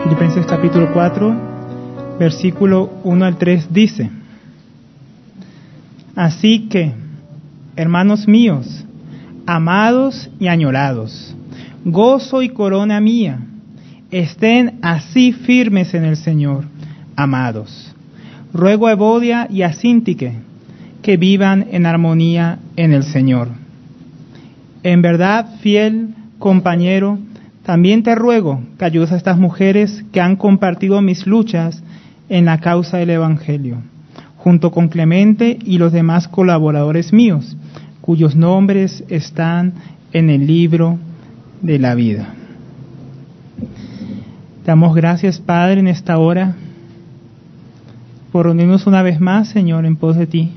Filipenses capítulo 4, versículo 1 al 3 dice: Así que, hermanos míos, amados y añorados, gozo y corona mía, estén así firmes en el Señor, amados. Ruego a Evodia y a Síntique que vivan en armonía en el Señor. En verdad, fiel compañero, también te ruego que ayudes a estas mujeres que han compartido mis luchas en la causa del Evangelio, junto con Clemente y los demás colaboradores míos, cuyos nombres están en el libro de la vida. Damos gracias, Padre, en esta hora, por reunirnos una vez más, Señor, en pos de ti,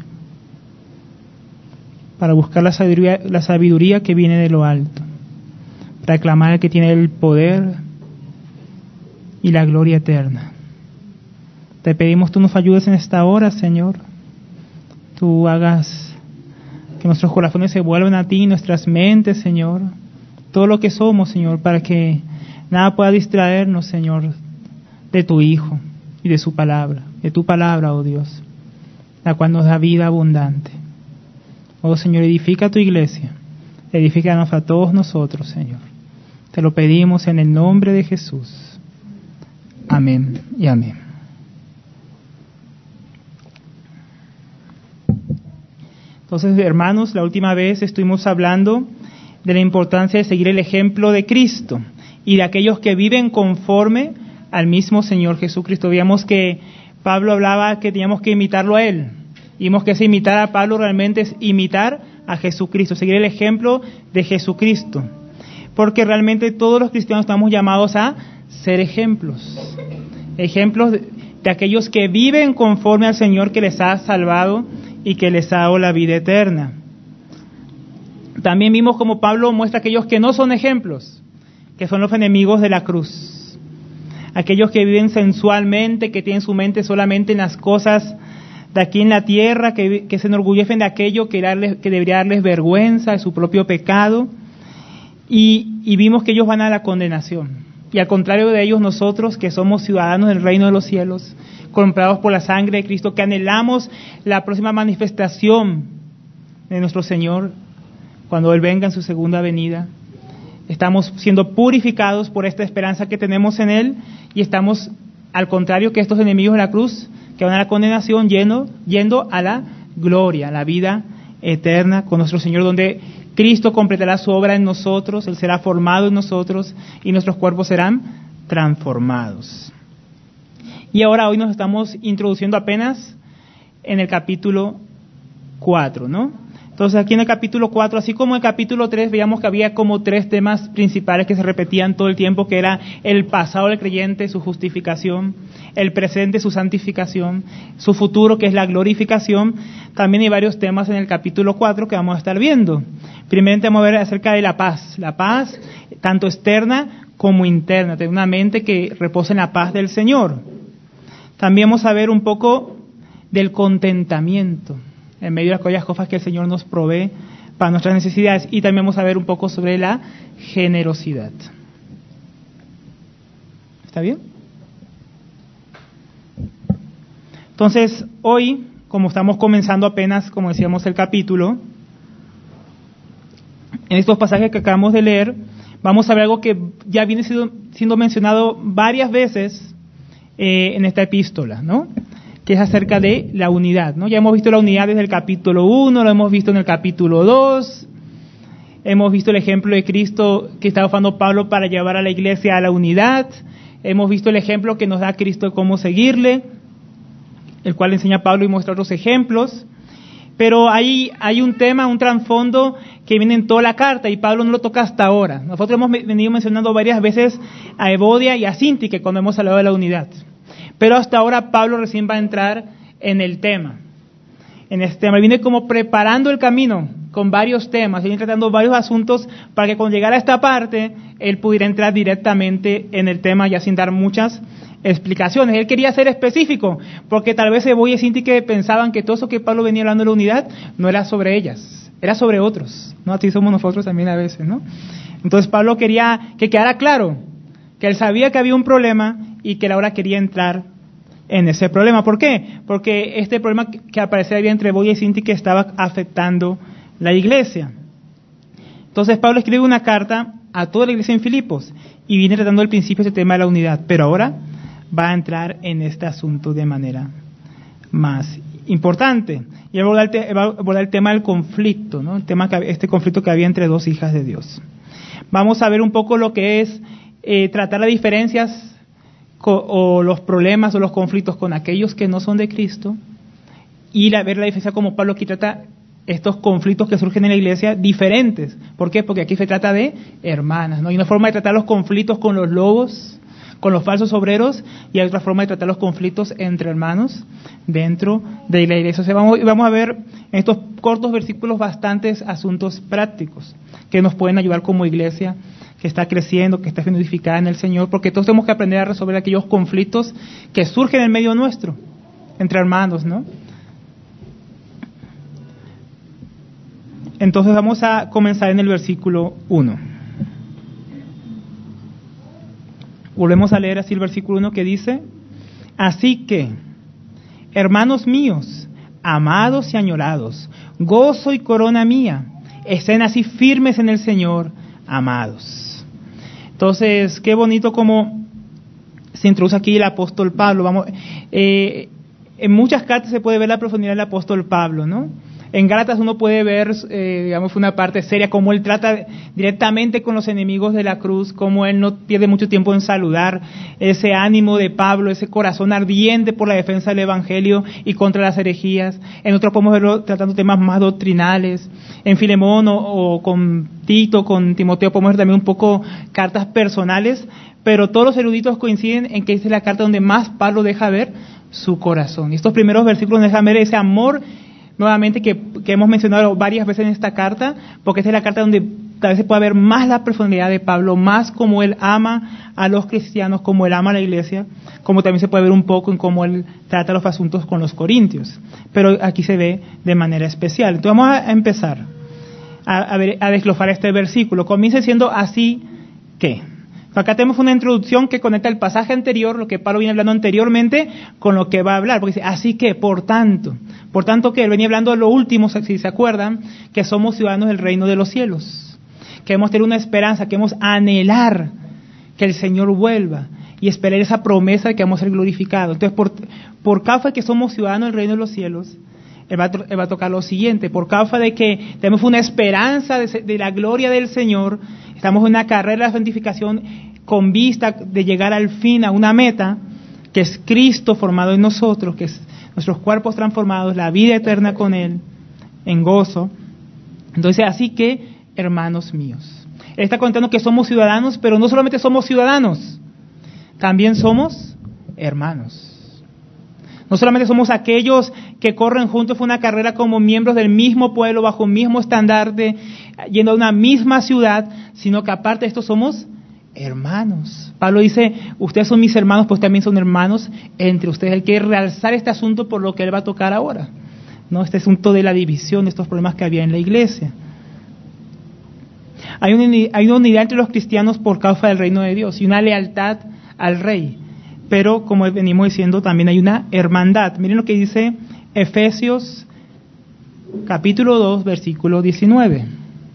para buscar la sabiduría que viene de lo alto, para aclamar al que tiene el poder y la gloria eterna. Te pedimos tú nos ayudes en esta hora, Señor. Tú hagas que nuestros corazones se vuelvan a ti, nuestras mentes, Señor, todo lo que somos, Señor, para que nada pueda distraernos, Señor, de tu Hijo y de su palabra, de tu palabra, oh Dios, la cual nos da vida abundante. Oh Señor, edifica tu iglesia, edifícanos a todos nosotros, Señor. Te lo pedimos en el nombre de Jesús. Amén y amén. Entonces, hermanos, la última vez estuvimos hablando de la importancia de seguir el ejemplo de Cristo y de aquellos que viven conforme al mismo Señor Jesucristo. Veíamos que Pablo hablaba que teníamos que imitarlo a Él. Vimos que ese imitar a Pablo realmente es imitar a Jesucristo, seguir el ejemplo de Jesucristo. Porque realmente todos los cristianos estamos llamados a ser ejemplos. Ejemplos de aquellos que viven conforme al Señor que les ha salvado y que les ha dado la vida eterna. También vimos como Pablo muestra a aquellos que no son ejemplos, que son los enemigos de la cruz. Aquellos que viven sensualmente, que tienen su mente solamente en las cosas de aquí en la tierra, que se enorgullecen de aquello que debería darles vergüenza de su propio pecado. Y vimos que ellos van a la condenación. Y al contrario de ellos, nosotros que somos ciudadanos del reino de los cielos, comprados por la sangre de Cristo, que anhelamos la próxima manifestación de nuestro Señor, cuando Él venga en su segunda venida, estamos siendo purificados por esta esperanza que tenemos en Él, y estamos, al contrario que estos enemigos de la cruz, que van a la condenación, yendo a la gloria, a la vida eterna con nuestro Señor, donde Cristo completará su obra en nosotros, Él será formado en nosotros y nuestros cuerpos serán transformados. Y ahora hoy nos estamos introduciendo apenas en el capítulo 4, ¿no? Entonces aquí en el capítulo 4, así como en el capítulo 3, veíamos que había como 3 temas principales que se repetían todo el tiempo, que era el pasado del creyente, su justificación, el presente, su santificación, su futuro, que es la glorificación. También hay varios temas en el capítulo 4 que vamos a estar viendo. Primeramente vamos a ver acerca de la paz tanto externa como interna, tener una mente que reposa en la paz del Señor. También vamos a ver un poco del contentamiento en medio de aquellas cosas que el Señor nos provee para nuestras necesidades, y también vamos a ver un poco sobre la generosidad. ¿Está bien? Entonces, hoy, como estamos comenzando apenas, como decíamos, el capítulo, en estos pasajes que acabamos de leer, vamos a ver algo que ya viene siendo mencionado varias veces en esta epístola, ¿no? Que es acerca de la unidad, ¿no? Ya hemos visto la unidad desde el capítulo 1, lo hemos visto en el capítulo 2, hemos visto el ejemplo de Cristo que está usando Pablo para llevar a la iglesia a la unidad, hemos visto el ejemplo que nos da Cristo de cómo seguirle, el cual enseña Pablo y muestra otros ejemplos, pero hay un tema, un trasfondo que viene en toda la carta y Pablo no lo toca hasta ahora. Nosotros hemos venido mencionando varias veces a Evodia y a Síntique cuando hemos hablado de la unidad. Pero hasta ahora Pablo recién va a entrar en el tema. En este tema viene como preparando el camino con varios temas, viene tratando varios asuntos para que cuando llegara a esta parte, él pudiera entrar directamente en el tema ya sin dar muchas explicaciones. Él quería ser específico, porque tal vez Evodia y Síntique pensaban que todo eso que Pablo venía hablando de la unidad no era sobre ellas, era sobre otros, ¿no? Así somos nosotros también a veces, ¿no? Entonces Pablo quería que quedara claro que él sabía que había un problema y que él ahora quería entrar en ese problema. ¿Por qué? Porque este problema que aparecía bien entre Boya y Sintique estaba afectando la iglesia. Entonces Pablo escribe una carta a toda la iglesia en Filipos y viene tratando al principio este tema de la unidad, pero ahora va a entrar en este asunto de manera más importante. Y va a abordar el tema del conflicto, ¿no? Este conflicto que había entre dos hijas de Dios. Vamos a ver un poco lo que es tratar las diferencias o los problemas o los conflictos con aquellos que no son de Cristo, y ver la diferencia como Pablo aquí trata estos conflictos que surgen en la iglesia diferentes. ¿Por qué? Porque aquí se trata de hermanas, ¿no? Hay una forma de tratar los conflictos con los lobos, con los falsos obreros, y hay otra forma de tratar los conflictos entre hermanos dentro de la iglesia. O sea, vamos a ver en estos cortos versículos bastantes asuntos prácticos que nos pueden ayudar como iglesia que está creciendo, que está siendo edificada en el Señor, porque todos tenemos que aprender a resolver aquellos conflictos que surgen en medio nuestro, entre hermanos, ¿no? Entonces vamos a comenzar en el versículo 1. Volvemos a leer así el versículo 1 que dice: así que, hermanos míos, amados y añorados, gozo y corona mía, estén así firmes en el Señor, amados. Entonces, qué bonito como se introduce aquí el apóstol Pablo. En muchas cartas se puede ver la profundidad del apóstol Pablo, ¿no? En Gálatas uno puede ver, una parte seria, cómo él trata directamente con los enemigos de la cruz, cómo él no pierde mucho tiempo en saludar, ese ánimo de Pablo, ese corazón ardiente por la defensa del Evangelio y contra las herejías. En otros podemos verlo tratando temas más doctrinales. En Filemón o con Tito, con Timoteo, podemos ver también un poco cartas personales, pero todos los eruditos coinciden en que esta es la carta donde más Pablo deja ver su corazón. Y estos primeros versículos dejan ver ese amor, nuevamente, que hemos mencionado varias veces en esta carta, porque esta es la carta donde tal vez se pueda ver más la profundidad de Pablo, más como él ama a los cristianos, como él ama a la iglesia, como también se puede ver un poco en cómo él trata los asuntos con los corintios. Pero aquí se ve de manera especial. Entonces vamos a empezar a desglosar este versículo. Comienza siendo así que. Acá tenemos una introducción que conecta el pasaje anterior, lo que Pablo viene hablando anteriormente, con lo que va a hablar. Porque dice, así que, por tanto que él venía hablando de lo último, si se acuerdan, que somos ciudadanos del reino de los cielos. Que debemos tener una esperanza, que debemos anhelar que el Señor vuelva y esperar esa promesa de que vamos a ser glorificados. Entonces, por causa de que somos ciudadanos del reino de los cielos, Él va a tocar lo siguiente: por causa de que tenemos una esperanza de la gloria del Señor, estamos en una carrera de santificación con vista de llegar al fin, a una meta, que es Cristo formado en nosotros, que es nuestros cuerpos transformados, la vida eterna con Él, en gozo. Entonces, así que, hermanos míos, Él está contando que somos ciudadanos, pero no solamente somos ciudadanos, también somos hermanos. No solamente somos aquellos que corren juntos una carrera como miembros del mismo pueblo, bajo un mismo estandarte, yendo a una misma ciudad, sino que aparte de esto somos hermanos. Pablo dice, ustedes son mis hermanos, pues también son hermanos entre ustedes. Él quiere realzar este asunto por lo que él va a tocar ahora, ¿no? Este asunto de la división, de estos problemas que había en la iglesia. Hay una unidad entre los cristianos por causa del reino de Dios y una lealtad al rey. Pero, como venimos diciendo, también hay una hermandad. Miren lo que dice Efesios capítulo 2, versículo 19.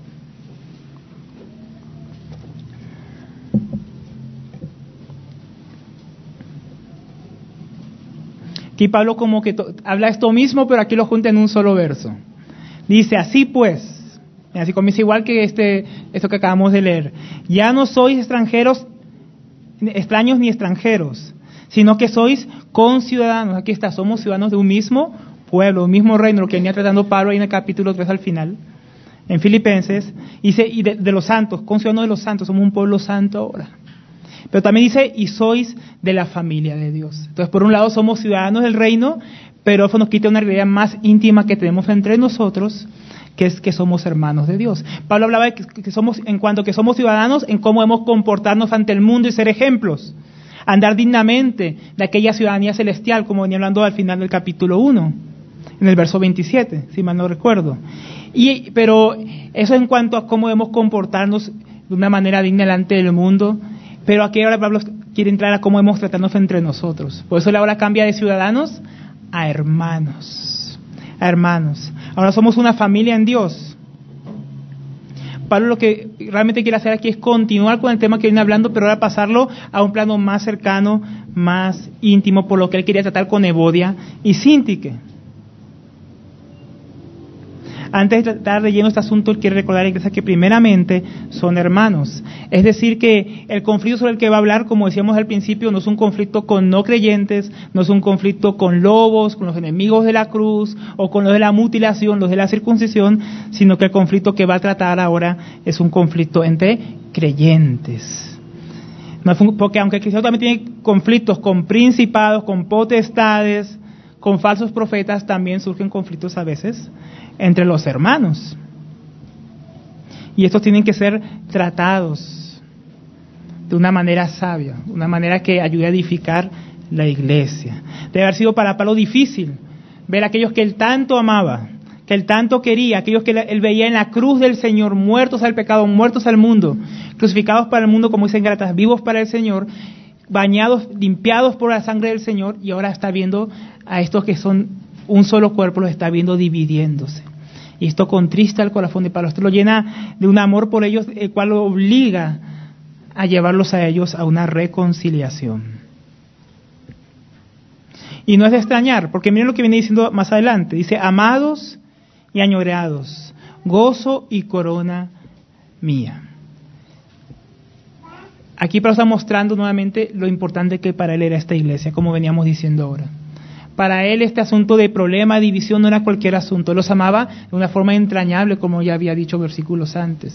Aquí Pablo como que habla esto mismo, pero aquí lo junta en un solo verso. Dice, así pues, así comienza igual que esto que acabamos de leer. Ya no sois extranjeros ni extranjeros, sino que sois conciudadanos. Aquí está, somos ciudadanos de un mismo pueblo, un mismo reino, lo que venía tratando Pablo ahí en el capítulo 3 al final, en Filipenses. Dice, y de los santos, conciudadanos de los santos, somos un pueblo santo ahora. Pero también dice, y sois de la familia de Dios. Entonces, por un lado somos ciudadanos del reino, pero eso nos quita una realidad más íntima que tenemos entre nosotros, que es que somos hermanos de Dios. Pablo hablaba de que somos, en cuanto que somos ciudadanos, en cómo debemos comportarnos ante el mundo y ser ejemplos. Andar dignamente de aquella ciudadanía celestial, como venía hablando al final del capítulo 1, en el verso 27, si mal no recuerdo. Pero eso en cuanto a cómo debemos comportarnos de una manera digna delante del mundo. Pero aquí ahora Pablo quiere entrar a cómo hemos tratarnos entre nosotros. Por eso él ahora cambia de ciudadanos a hermanos. A hermanos. Ahora somos una familia en Dios. Pablo lo que realmente quiere hacer aquí es continuar con el tema que viene hablando, pero ahora pasarlo a un plano más cercano, más íntimo, por lo que él quería tratar con Evodia y Síntique. Antes de tratar de lleno este asunto, él quiere recordar a la iglesia que primeramente son hermanos. Es decir, que el conflicto sobre el que va a hablar, como decíamos al principio, no es un conflicto con no creyentes, no es un conflicto con lobos, con los enemigos de la cruz, o con los de la mutilación, los de la circuncisión, sino que el conflicto que va a tratar ahora es un conflicto entre creyentes. No es porque aunque el cristiano también tiene conflictos con principados, con potestades, con falsos profetas, también surgen conflictos a veces entre los hermanos. Y estos tienen que ser tratados de una manera sabia, una manera que ayude a edificar la iglesia. Debe haber sido para Pablo difícil ver a aquellos que él tanto amaba, que él tanto quería, aquellos que él veía en la cruz del Señor, muertos al pecado, muertos al mundo, crucificados para el mundo, como dicen Gálatas, vivos para el Señor, bañados, limpiados por la sangre del Señor, y ahora está viendo a estos que son un solo cuerpo, los está viendo dividiéndose. Y esto contrista el corazón de Pablo. Esto lo llena de un amor por ellos, el cual lo obliga a llevarlos a ellos a una reconciliación. Y no es de extrañar, porque miren lo que viene diciendo más adelante. Dice, amados y añorados, gozo y corona mía. Aquí Pablo está mostrando nuevamente lo importante que para él era esta iglesia, como veníamos diciendo ahora. Para él este asunto de problema, división, no era cualquier asunto. Él los amaba de una forma entrañable, como ya había dicho versículos antes.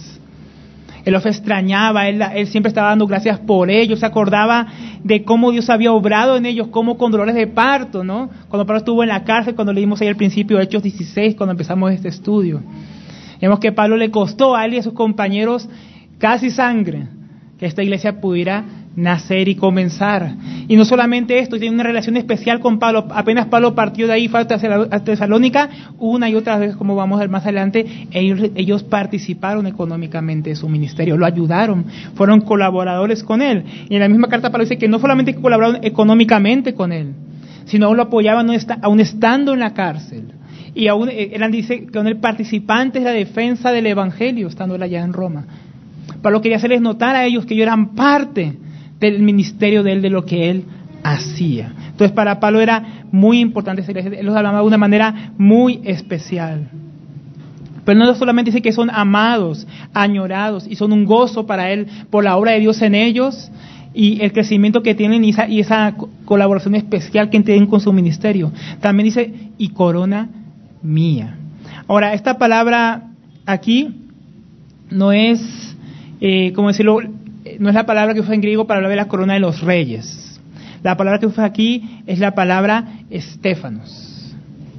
Él los extrañaba, él siempre estaba dando gracias por ellos, se acordaba de cómo Dios había obrado en ellos, como con dolores de parto, ¿no? Cuando Pablo estuvo en la cárcel, cuando leímos ahí al principio Hechos 16, cuando empezamos este estudio. Vemos que Pablo le costó a él y a sus compañeros casi sangre que esta iglesia pudiera nacer y comenzar. Y no solamente esto, tiene una relación especial con Pablo. Apenas Pablo partió de ahí, fue a Tesalónica, una y otra vez, como vamos a ver más adelante, ellos participaron económicamente de su ministerio, lo ayudaron, fueron colaboradores con él. Y en la misma carta Pablo dice que no solamente colaboraron económicamente con él, sino aún lo apoyaban aún estando en la cárcel. Y aún eran, dice, con él participantes de la defensa del evangelio, estando él allá en Roma. Pablo quería hacerles notar a ellos que ellos eran parte del ministerio de él, de lo que él hacía. Entonces para Pablo era muy importante, él los hablaba de una manera muy especial. Pero no solamente dice que son amados, añorados, y son un gozo para él por la obra de Dios en ellos, y el crecimiento que tienen y esa colaboración especial que tienen con su ministerio. También dice, y corona mía. Ahora, esta palabra aquí no es, ¿cómo decirlo?, no es la palabra que usa en griego para hablar de la corona de los reyes. La palabra que usa aquí es la palabra estéfanos.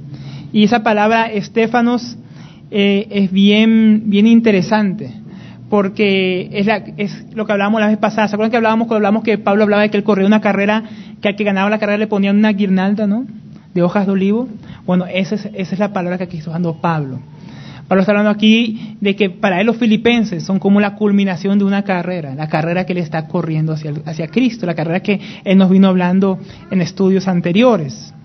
Y esa palabra estéfanos es bien interesante, porque es lo que hablábamos la vez pasada. ¿Se acuerdan que hablamos que Pablo hablaba de que él corría una carrera, que al que ganaba la carrera le ponían una guirnalda, ¿no?, de hojas de olivo? Bueno, esa es la palabra que aquí está usando Pablo. Pablo está hablando aquí de que para él los filipenses son como la culminación de una carrera, la carrera que él está corriendo hacia Cristo, la carrera que él nos vino hablando en estudios anteriores.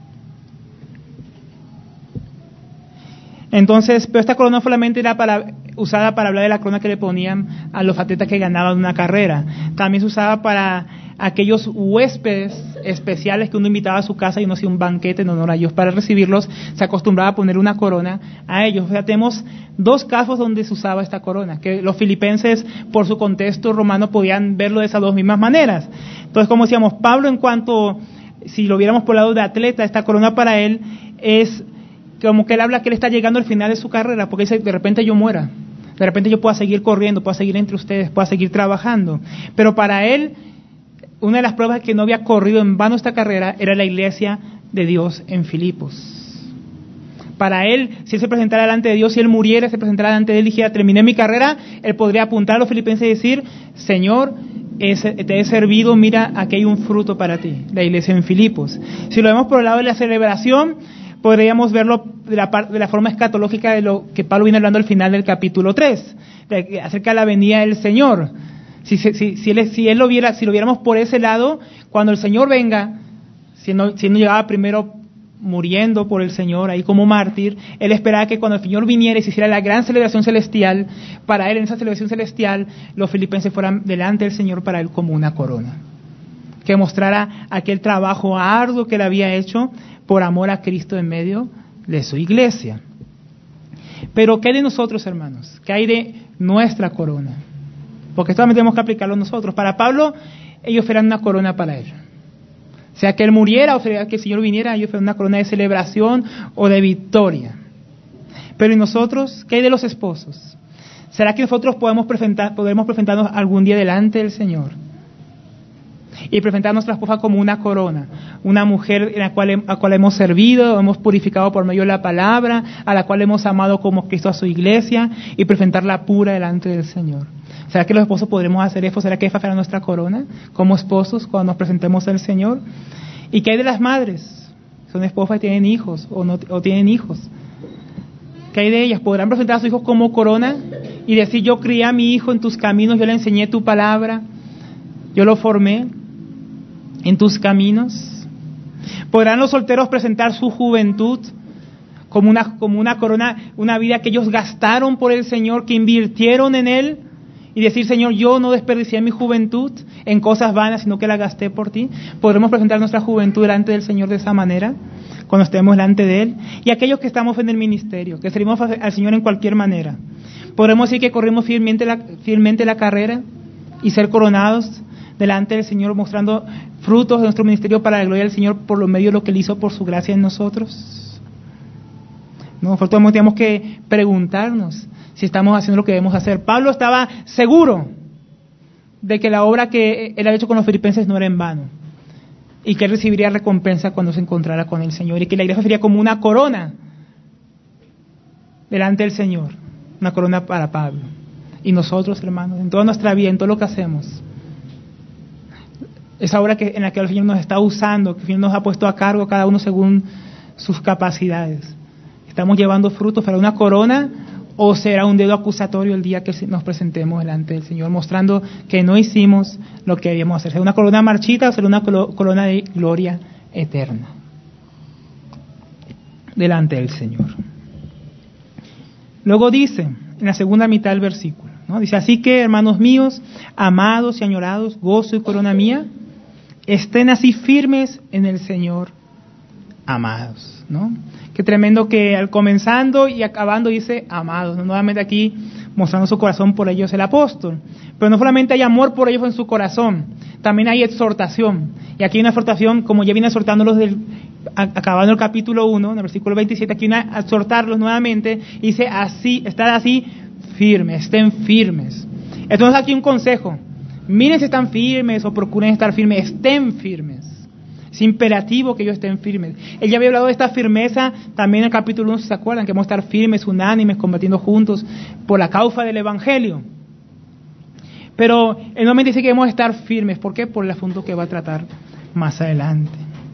Entonces, pero esta corona no solamente era usada para hablar de la corona que le ponían a los atletas que ganaban una carrera, también se usaba para aquellos huéspedes especiales que uno invitaba a su casa y uno hacía un banquete en honor a ellos. Para recibirlos se acostumbraba a poner una corona a ellos. O sea, tenemos dos casos donde se usaba esta corona, que los filipenses por su contexto romano podían verlo de esas dos mismas maneras. Entonces, como decíamos, Pablo, en cuanto, si lo viéramos por el lado de atleta, esta corona para él es como que él habla que él está llegando al final de su carrera, porque dice, de repente yo muera, de repente yo pueda seguir corriendo, pueda seguir entre ustedes, pueda seguir trabajando. Pero para él, una de las pruebas de que no había corrido en vano esta carrera era la iglesia de Dios en Filipos. Para él, si él se presentara delante de Dios, si él muriera, se presentara delante de él y dijera, terminé mi carrera, él podría apuntar a los filipenses y decir, Señor, te he servido, mira, aquí hay un fruto para ti, la iglesia en Filipos. Si lo vemos por el lado de la celebración, podríamos verlo de la forma escatológica de lo que Pablo viene hablando al final del capítulo 3, acerca de la venida del Señor. Si lo viéramos por ese lado, cuando el Señor venga, si no llegaba primero muriendo por el Señor ahí como mártir, Él esperaba que cuando el Señor viniera y se hiciera la gran celebración celestial, para Él en esa celebración celestial, los filipenses fueran delante del Señor para Él como una corona, que mostrara aquel trabajo arduo que Él había hecho por amor a Cristo en medio de su iglesia. Pero ¿qué hay de nosotros, hermanos? ¿Qué hay de nuestra corona? Porque esto también tenemos que aplicarlo nosotros. Para Pablo, ellos eran una corona para Él. Sea que Él muriera o sea que el Señor viniera, ellos fueron una corona de celebración o de victoria. Pero ¿y nosotros? ¿Qué hay de los esposos? ¿Será que nosotros podremos presentarnos algún día delante del Señor? Y presentar a nuestra esposa como una corona, una mujer a la cual hemos servido, hemos purificado por medio de la palabra, a la cual hemos amado como Cristo a su iglesia, y presentarla pura delante del Señor. ¿Será que los esposos podremos hacer eso? ¿Será que esa será nuestra corona como esposos cuando nos presentemos al Señor? ¿Y qué hay de las madres? Son esposas y tienen hijos o tienen hijos. ¿Qué hay de ellas? ¿Podrán presentar a sus hijos como corona y decir, yo crié a mi hijo en tus caminos, yo le enseñé tu palabra, yo lo formé en tus caminos? ¿Podrán los solteros presentar su juventud como una corona, una vida que ellos gastaron por el Señor, que invirtieron en Él, y decir, Señor, yo no desperdicié mi juventud en cosas vanas, sino que la gasté por ti? ¿Podremos presentar nuestra juventud delante del Señor de esa manera, cuando estemos delante de Él? Y aquellos que estamos en el ministerio, que servimos al Señor en cualquier manera, ¿podremos decir que corrimos fielmente la carrera y ser coronados delante del Señor, mostrando frutos de nuestro ministerio para la gloria del Señor por lo medio de lo que Él hizo por su gracia en nosotros? No, nosotros tenemos que preguntarnos si estamos haciendo lo que debemos hacer. Pablo estaba seguro de que la obra que él había hecho con los filipenses no era en vano, y que él recibiría recompensa cuando se encontrara con el Señor, y que la iglesia sería como una corona delante del Señor, una corona para Pablo. Y nosotros, hermanos, en toda nuestra vida, en todo lo que hacemos, esa obra en la que el Señor nos está usando, que el Señor nos ha puesto a cargo cada uno según sus capacidades, ¿estamos llevando frutos para una corona o será un dedo acusatorio el día que nos presentemos delante del Señor, mostrando que no hicimos lo que debíamos hacer? ¿Será una corona marchita o será una corona de gloria eterna delante del Señor? Luego dice, en la segunda mitad del versículo, ¿no? Dice, así que, hermanos míos, amados y añorados, gozo y corona mía, estén así firmes en el Señor, amados, ¿no? Qué tremendo que al comenzando y acabando dice amados, ¿no? Nuevamente aquí mostrando su corazón por ellos el apóstol. Pero no solamente hay amor por ellos en su corazón, también hay exhortación. Y aquí hay una exhortación, como ya viene exhortándolos acabando el capítulo 1, en el versículo 27, aquí viene a exhortarlos nuevamente, y dice así, estad así firmes, estén firmes. Entonces aquí un consejo: miren si están firmes o procuren estar firmes, estén firmes. Es imperativo que ellos estén firmes. Él ya había hablado de esta firmeza también en el capítulo 1, si se acuerdan, que hemos de estar firmes, unánimes, combatiendo juntos por la causa del Evangelio. Pero él nuevamente dice que debemos estar firmes. ¿Por qué? Por el asunto que va a tratar más adelante.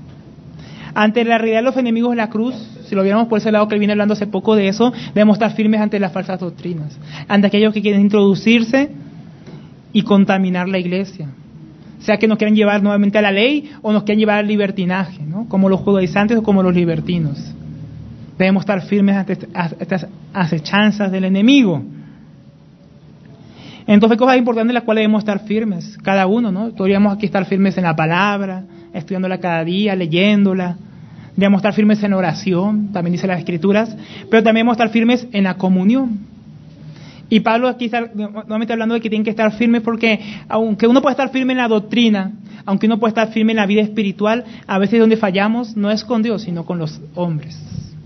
Ante la realidad de los enemigos de la cruz, si lo viéramos por ese lado que él viene hablando hace poco de eso, debemos estar firmes ante las falsas doctrinas, ante aquellos que quieren introducirse y contaminar la iglesia. Sea que nos quieran llevar nuevamente a la ley o nos quieran llevar al libertinaje, ¿no? Como los judaizantes o como los libertinos. Debemos estar firmes ante estas acechanzas del enemigo. Entonces, cosas importantes en las cuales debemos estar firmes, cada uno, ¿no? Podríamos aquí estar firmes en la palabra, estudiándola cada día, leyéndola. Debemos estar firmes en oración, también dice las Escrituras, pero también debemos estar firmes en la comunión. Y Pablo aquí está nuevamente hablando de que tienen que estar firmes porque aunque uno puede estar firme en la doctrina, aunque uno puede estar firme en la vida espiritual, a veces donde fallamos no es con Dios, sino con los hombres.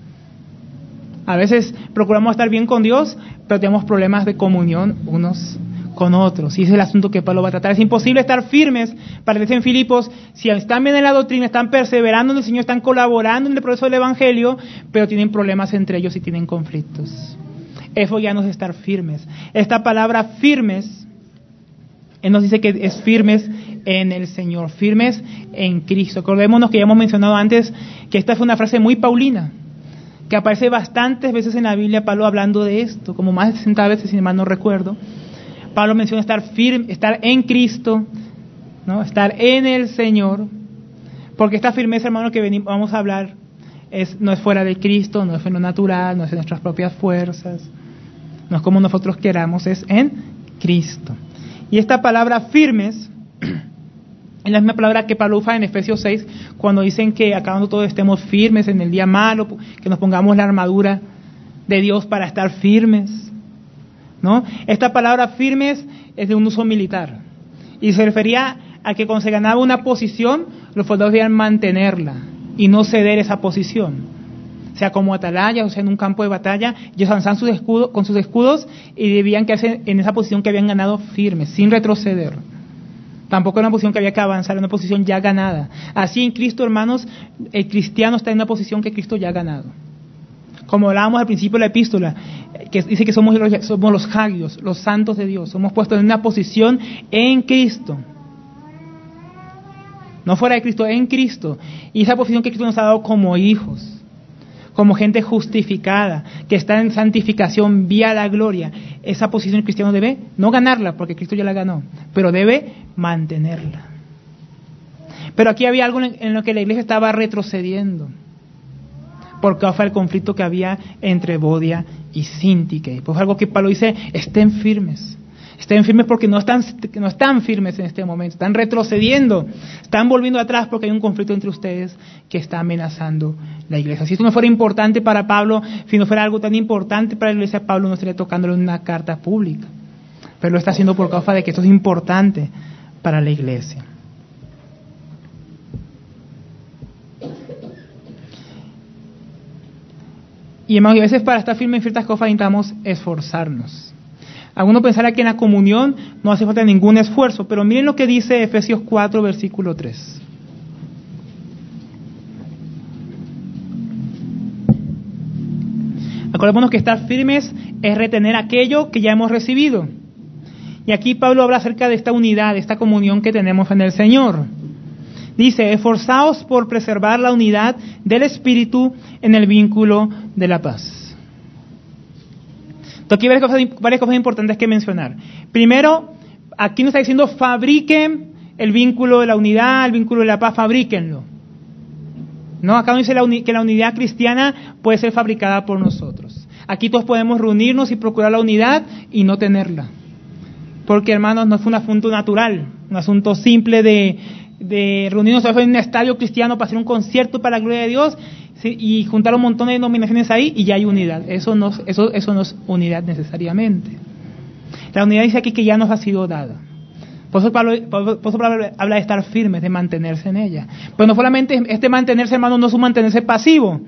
A veces procuramos estar bien con Dios, pero tenemos problemas de comunión unos con otros. Y ese es el asunto que Pablo va a tratar. Es imposible estar firmes para la iglesia en Filipos si están bien en la doctrina, están perseverando en el Señor, están colaborando en el proceso del Evangelio, pero tienen problemas entre ellos y tienen conflictos. Eso ya no es estar firmes. Esta palabra firmes, Él nos dice que es firmes en el Señor, firmes en Cristo. Acordémonos que ya hemos mencionado antes que esta fue una frase muy paulina, que aparece bastantes veces en la Biblia, Pablo hablando de esto, como más de 60 veces, si mal no recuerdo. Pablo menciona estar firme, estar en Cristo, ¿no? Estar en el Señor, porque esta firmeza, hermano, que vamos a hablar, no es fuera de Cristo, no es en lo natural, no es en nuestras propias fuerzas, no es como nosotros queramos, es en Cristo. Y esta palabra firmes es la misma palabra que Pablo usa en Efesios 6, cuando dicen que acabando todo estemos firmes en el día malo, que nos pongamos la armadura de Dios para estar firmes, ¿no? Esta palabra firmes es de un uso militar y se refería a que cuando se ganaba una posición, los soldados debían mantenerla y no ceder esa posición, sea como atalaya, o sea en un campo de batalla. Ellos alzaban con sus escudos y debían quedarse en esa posición que habían ganado firmes, sin retroceder. Tampoco era una posición que había que avanzar, era una posición ya ganada. Así en Cristo, hermanos, el cristiano está en una posición que Cristo ya ha ganado. Como hablábamos al principio de la epístola, que dice que somos los hagios, los santos de Dios. Somos puestos en una posición en Cristo. No fuera de Cristo, en Cristo. Y esa posición que Cristo nos ha dado como hijos, como gente justificada, que está en santificación vía la gloria. Esa posición el cristiano debe no ganarla, porque Cristo ya la ganó, pero debe mantenerla. Pero aquí había algo en lo que la iglesia estaba retrocediendo, por causa del conflicto que había entre Bodia y Síntique. Pues algo que Pablo dice: estén firmes porque no están firmes en este momento, están retrocediendo, están volviendo atrás porque hay un conflicto entre ustedes que está amenazando la iglesia. Si esto no fuera importante para Pablo, si no fuera algo tan importante para la iglesia, Pablo no estaría tocándole una carta pública, pero lo está haciendo por causa de que esto es importante para la iglesia. Y hermanos, a veces para estar firmes en ciertas cosas necesitamos esforzarnos. Algunos pensarán que en la comunión no hace falta ningún esfuerzo, pero miren lo que dice Efesios 4, versículo 3. Acordémonos que estar firmes es retener aquello que ya hemos recibido. Y aquí Pablo habla acerca de esta unidad, de esta comunión que tenemos en el Señor. Dice: esforzaos por preservar la unidad del Espíritu en el vínculo de la paz. Entonces, aquí hay varias cosas importantes que mencionar. Primero, aquí nos está diciendo: fabriquen el vínculo de la unidad, el vínculo de la paz, fabríquenlo. No, acá no dice que la unidad cristiana puede ser fabricada por nosotros. Aquí todos podemos reunirnos y procurar la unidad y no tenerla. Porque, hermanos, no es un asunto natural, un asunto simple de reunirnos en un estadio cristiano para hacer un concierto para la gloria de Dios y juntar un montón de denominaciones ahí y ya hay unidad. Eso no es unidad necesariamente. La unidad dice aquí que ya nos ha sido dada. Por eso Pablo habla de estar firmes, de mantenerse en ella. Pero no solamente este mantenerse, hermano, no es un mantenerse pasivo.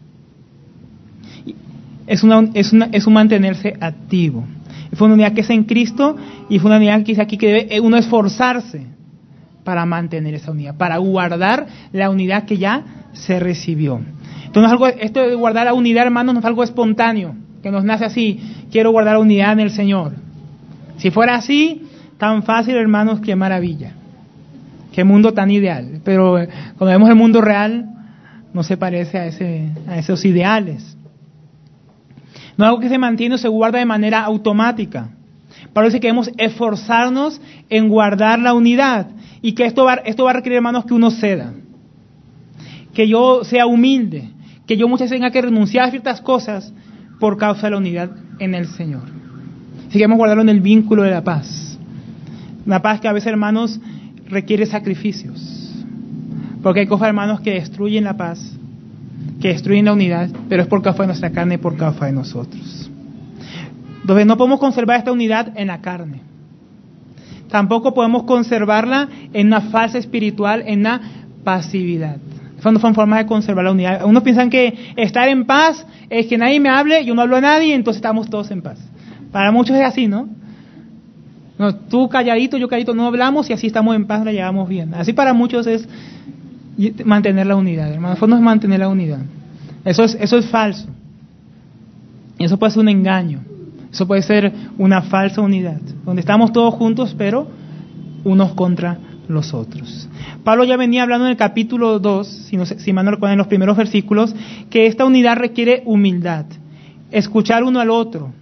Es un mantenerse activo. Fue una unidad que es en Cristo y fue una unidad que dice aquí que debe uno esforzarse para mantener esa unidad, para guardar la unidad que ya se recibió. Entonces, esto de guardar la unidad, hermanos, no es algo espontáneo, que nos nace así: quiero guardar la unidad en el Señor. Si fuera así, tan fácil, hermanos, qué maravilla, qué mundo tan ideal. Pero cuando vemos el mundo real, no se parece a esos ideales. No es algo que se mantiene o se guarda de manera automática. Pablo dice que debemos esforzarnos en guardar la unidad y que esto va a requerir, hermanos, que uno ceda, que yo sea humilde, que yo muchas veces tenga que renunciar a ciertas cosas por causa de la unidad en el Señor. Así que debemos guardarlo en el vínculo de la paz. Una paz que a veces, hermanos, requiere sacrificios, porque hay cosas, hermanos, que destruyen la paz, que destruyen la unidad, pero es por causa de nuestra carne y por causa de nosotros. Entonces no podemos conservar esta unidad en la carne. Tampoco podemos conservarla en una falsa espiritual, en una pasividad. Esas no son formas de conservar la unidad. Unos piensan que estar en paz es que nadie me hable, yo no hablo a nadie, entonces estamos todos en paz. Para muchos es así, ¿no? No, tú calladito, yo calladito, no hablamos y así estamos en paz, la llevamos bien. Así para muchos es mantener la unidad, hermano. No es mantener la unidad. Eso es falso. Eso puede ser un engaño. Eso puede ser una falsa unidad, donde estamos todos juntos, pero unos contra los otros. Pablo ya venía hablando en el capítulo 2, si mal no recuerdo, en los primeros versículos, que esta unidad requiere humildad, escuchar uno al otro,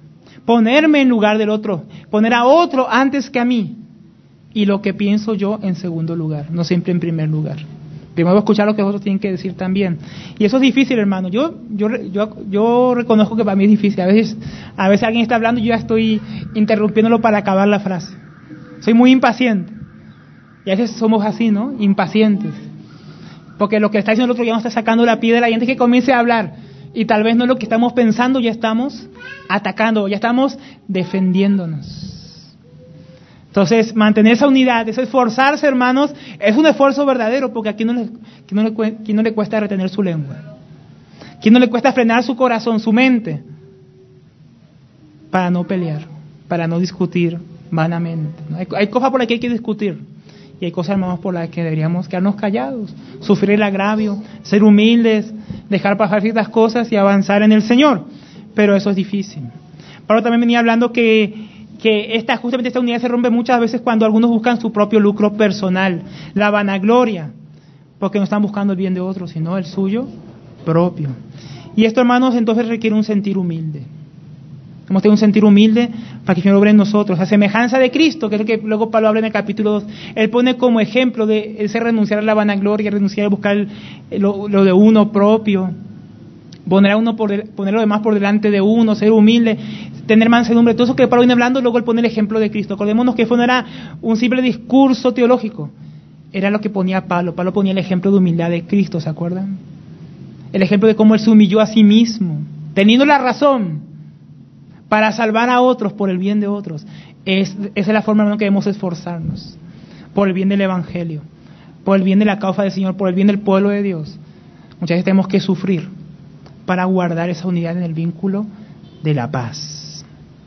ponerme en lugar del otro, poner a otro antes que a mí, y lo que pienso yo en segundo lugar, no siempre en primer lugar. Primero escuchar lo que otros tienen que decir también. Y eso es difícil, hermano. Yo reconozco que para mí es difícil. A veces alguien está hablando y yo ya estoy interrumpiéndolo para acabar la frase. Soy muy impaciente. Y a veces somos así, ¿no? Impacientes. Porque lo que está diciendo el otro ya nos está sacando la piedra y antes que comience a hablar. Y tal vez no es lo que estamos pensando, ya estamos atacando, ya estamos defendiéndonos. Entonces, mantener esa unidad, es esforzarse, hermanos, es un esfuerzo verdadero, porque aquí no le cuesta retener su lengua. Aquí no le cuesta frenar su corazón, su mente, para no pelear, para no discutir vanamente. Hay cosas por las que hay que discutir, y hay cosas, hermanos, por las que deberíamos quedarnos callados, sufrir el agravio, ser humildes, dejar pasar ciertas cosas y avanzar en el Señor. Pero eso es difícil. Pablo también venía hablando que justamente esta unidad se rompe muchas veces cuando algunos buscan su propio lucro personal, la vanagloria, porque no están buscando el bien de otros, sino el suyo propio. Y esto, hermanos, entonces requiere un sentir humilde. Hemos tenido un sentir humilde para que el Señor obre en nosotros, a semejanza de Cristo, que es lo que luego Pablo habla en el capítulo 2. Él pone como ejemplo de ese renunciar a la vanagloria, renunciar a buscar lo de uno propio, poner lo demás por delante de uno, ser humilde, tener mansedumbre, todo eso que Pablo viene hablando, luego él pone el ejemplo de Cristo. Acordémonos que no era un simple discurso teológico, era lo que ponía Pablo. Pablo ponía el ejemplo de humildad de Cristo, ¿se acuerdan? El ejemplo de cómo él se humilló a sí mismo, teniendo la razón para salvar a otros por el bien de otros. Esa es la forma en la que debemos esforzarnos, por el bien del Evangelio, por el bien de la causa del Señor, por el bien del pueblo de Dios. Muchas veces tenemos que sufrir para guardar esa unidad en el vínculo de la paz.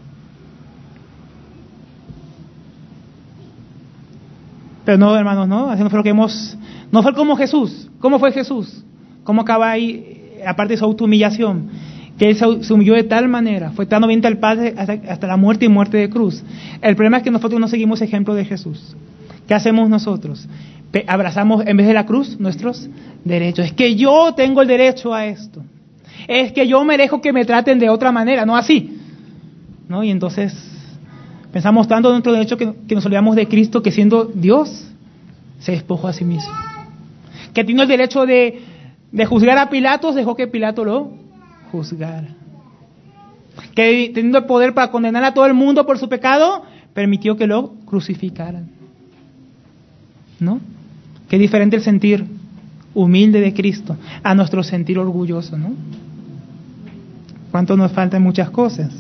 Pero no, hermanos, no, así no fue lo que no fue como Jesús. ¿Cómo fue Jesús? ¿Cómo acaba ahí, aparte de su autohumillación? Que él se humilló de tal manera, fue tan obediente al Padre hasta la muerte y muerte de cruz. El problema es que nosotros no seguimos ejemplo de Jesús. ¿Qué hacemos nosotros? Abrazamos en vez de la cruz nuestros derechos. Es que yo tengo el derecho a esto. Es que yo merezco que me traten de otra manera, no así. ¿No? Y entonces pensamos tanto en nuestro derecho que nos olvidamos de Cristo, que siendo Dios se despojó a sí mismo. Que tiene el derecho de juzgar a Pilatos, dejó que Pilato lo juzgara. Que teniendo el poder para condenar a todo el mundo por su pecado, permitió que lo crucificaran. ¿No? Qué diferente el sentir humilde de Cristo a nuestro sentir orgulloso, ¿no? Cuánto nos faltan muchas cosas.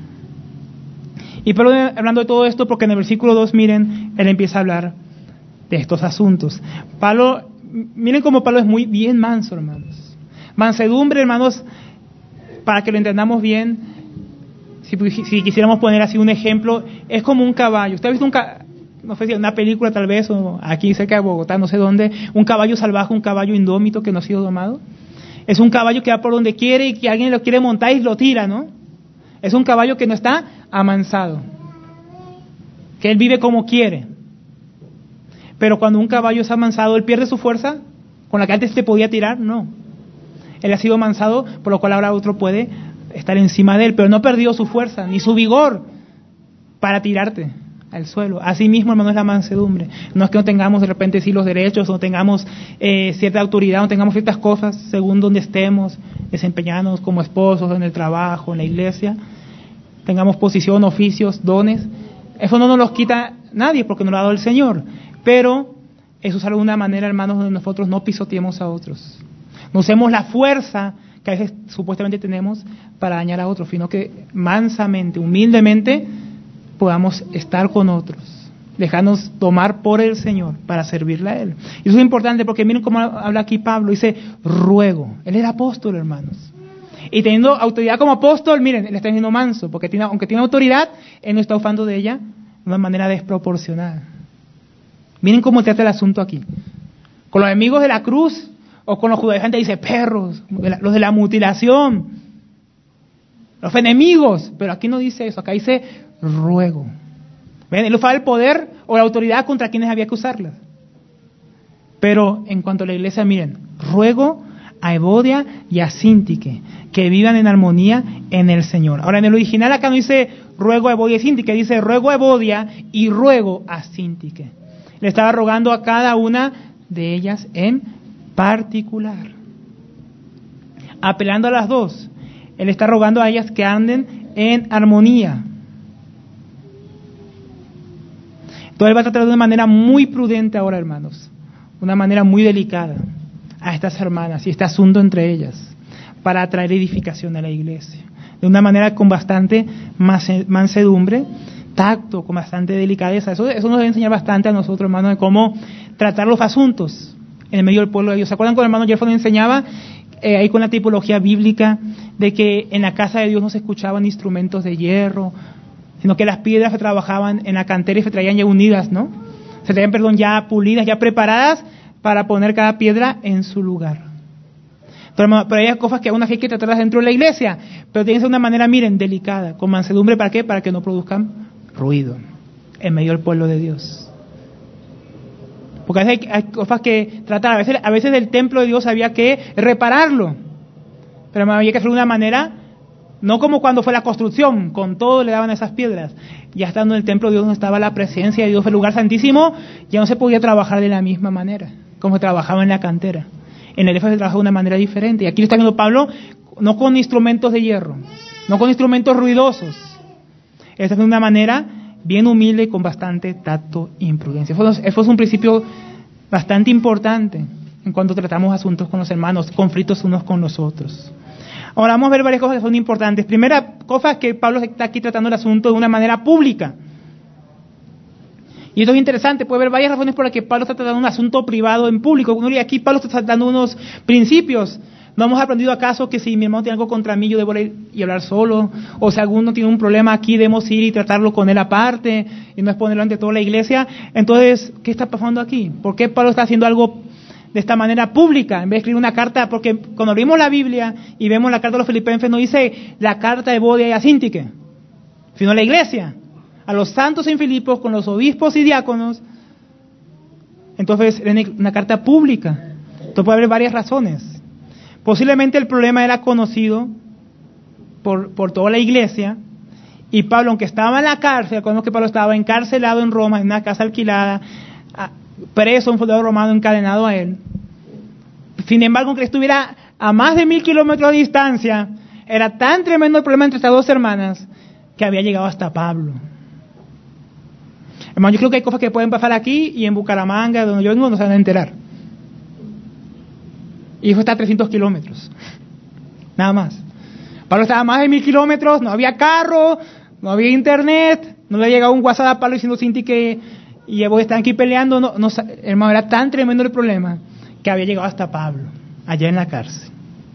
Y Pablo, hablando de todo esto, porque en el versículo 2, miren, él empieza a hablar de estos asuntos. Pablo, miren cómo Pablo es muy bien manso, hermanos. Mansedumbre, hermanos, para que lo entendamos bien, si quisiéramos poner así un ejemplo, es como un caballo. ¿Usted ha visto no sé si una película tal vez, o aquí cerca de Bogotá, no sé dónde, un caballo salvaje, un caballo indómito que no ha sido domado? Es un caballo que va por donde quiere y que alguien lo quiere montar y lo tira, ¿no? Es un caballo que no está amansado, que él vive como quiere. Pero cuando un caballo es amansado, ¿él pierde su fuerza con la que antes te podía tirar? No. Él ha sido amansado, por lo cual ahora otro puede estar encima de él, pero no perdió su fuerza ni su vigor para tirarte al suelo. Así mismo, hermano, es la mansedumbre. No es que no tengamos de repente sí los derechos, no tengamos cierta autoridad, no tengamos ciertas cosas según donde estemos, desempeñarnos como esposos, en el trabajo, en la iglesia, tengamos posición, oficios, dones. Eso no nos los quita nadie porque nos lo ha dado el Señor. Pero eso es alguna manera, hermanos, donde nosotros no pisoteemos a otros. No usemos la fuerza que a veces supuestamente tenemos para dañar a otros, sino que mansamente, humildemente, podamos estar con otros, dejarnos tomar por el Señor para servirle a Él. Y eso es importante porque miren cómo habla aquí Pablo, dice ruego. Él era apóstol, hermanos. Y teniendo autoridad como apóstol, miren, él está siendo manso, porque aunque tiene autoridad, él no está usando de ella de una manera desproporcionada. Miren cómo trata el asunto aquí. Con los enemigos de la cruz, o con los judaizantes dice perros, los de la mutilación, los enemigos, pero aquí no dice eso, acá dice ruego. ¿Ven? Él usaba el poder o la autoridad contra quienes había que usarlas. Pero en cuanto a la iglesia, miren, ruego a Evodia y a Síntique, que vivan en armonía en el Señor. Ahora, en el original acá no dice ruego a Evodia y Síntique, dice ruego a Evodia y ruego a Síntique. Le estaba rogando a cada una de ellas en particular, apelando a las dos. Él está rogando a ellas que anden en armonía. Entonces él va a tratar de una manera muy prudente ahora, hermanos, una manera muy delicada a estas hermanas y este asunto entre ellas, para traer edificación a la iglesia, de una manera con bastante mansedumbre, tacto, con bastante delicadeza. Eso nos debe enseñar bastante a nosotros, hermanos, de cómo tratar los asuntos en el medio del pueblo de Dios. ¿Se acuerdan cuando el hermano Jefferson enseñaba ahí con la tipología bíblica de que en la casa de Dios no se escuchaban instrumentos de hierro, sino que las piedras se trabajaban en la cantera y se traían ya unidas, ¿no? Se traían, ya pulidas, ya preparadas para poner cada piedra en su lugar. Pero hay cosas que aún así hay que tratarlas dentro de la iglesia, pero tienen que ser de una manera, miren, delicada, con mansedumbre. ¿Para qué? Para que no produzcan ruido en medio del pueblo de Dios. Porque a veces hay cosas que tratar, a veces del templo de Dios había que repararlo, pero había que hacerlo de una manera, no como cuando fue la construcción, con todo le daban esas piedras. Ya estando en el templo de Dios, donde estaba la presencia de Dios, el lugar santísimo, ya no se podía trabajar de la misma manera, como se trabajaba en la cantera. En el Éfeso se trabaja de una manera diferente. Y aquí lo está viendo Pablo, no con instrumentos de hierro, no con instrumentos ruidosos. Esta es de una manera bien humilde y con bastante tacto e imprudencia. Eso es un principio bastante importante en cuanto tratamos asuntos con los hermanos, conflictos unos con los otros. Ahora vamos a ver varias cosas que son importantes. Primera cosa es que Pablo está aquí tratando el asunto de una manera pública. Y esto es interesante, puede haber varias razones por las que Pablo está tratando un asunto privado en público. Uno diría, aquí Pablo está tratando unos principios. ¿No hemos aprendido acaso que si mi hermano tiene algo contra mí, yo debo ir y hablar solo? O si alguno tiene un problema aquí, debemos ir y tratarlo con él aparte y no exponerlo ante toda la iglesia. Entonces, ¿qué está pasando aquí? ¿Por qué Pablo está haciendo algo de esta manera pública en vez de escribir una carta? Porque cuando abrimos la Biblia y vemos la carta de los Filipenses, no dice la carta de Evodia y a Síntique, sino la iglesia, a los santos en Filipos, con los obispos y diáconos. Entonces, es una carta pública. Entonces puede haber varias razones. Posiblemente el problema era conocido por toda la iglesia, y Pablo, aunque estaba en la cárcel, recordemos que Pablo estaba encarcelado en Roma, en una casa alquilada, preso, un soldado romano encadenado a él. Sin embargo, aunque estuviera a más de 1000 kilómetros de distancia, era tan tremendo el problema entre estas dos hermanas que había llegado hasta Pablo. Hermano, yo creo que hay cosas que pueden pasar aquí y en Bucaramanga, donde yo vengo, no se van a enterar. Y eso está a 300 kilómetros. Nada más. Pablo estaba a más de 1000 kilómetros, no había carro, no había internet, no le llegaba un WhatsApp a Pablo diciendo, Cinti, que y Evo están aquí peleando. No, hermano, era tan tremendo el problema que había llegado hasta Pablo, allá en la cárcel.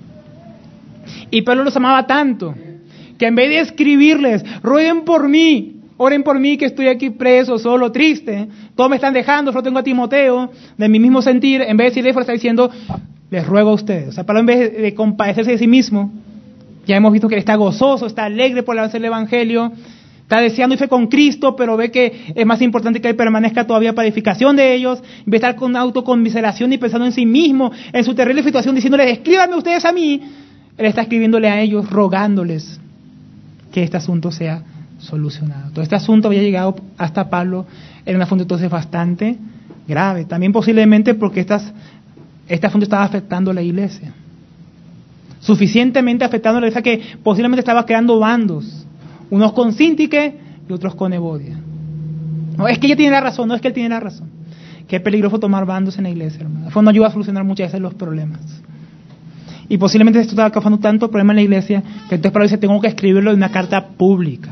Y Pablo los amaba tanto, que en vez de escribirles, rueguen por mí, oren por mí que estoy aquí preso, solo, triste, todos me están dejando, solo tengo a Timoteo, de mi mismo sentir, en vez de decirle, está diciendo, les ruego a ustedes. O sea, Pablo, en vez de compadecerse de sí mismo, ya hemos visto que él está gozoso, está alegre por hacer el Evangelio, está deseando irse con Cristo, pero ve que es más importante que él permanezca todavía para edificación de ellos, en vez de estar con autoconmiseración y pensando en sí mismo, en su terrible situación, diciéndoles, escríbanme ustedes a mí. Él está escribiéndole a ellos, rogándoles que este asunto sea solucionado. Todo este asunto había llegado hasta Pablo, era un asunto entonces bastante grave, también posiblemente porque este asunto estaba afectando a la iglesia, suficientemente afectando a la iglesia que posiblemente estaba creando bandos, unos con Síntique y otros con Evodia. No es que ella tiene la razón, no es que él tiene la razón. Qué peligroso tomar bandos en la iglesia, hermano. Eso no ayuda a solucionar muchas veces los problemas. Y posiblemente esto estaba causando tanto problema en la iglesia que entonces Pablo dice, tengo que escribirlo en una carta pública.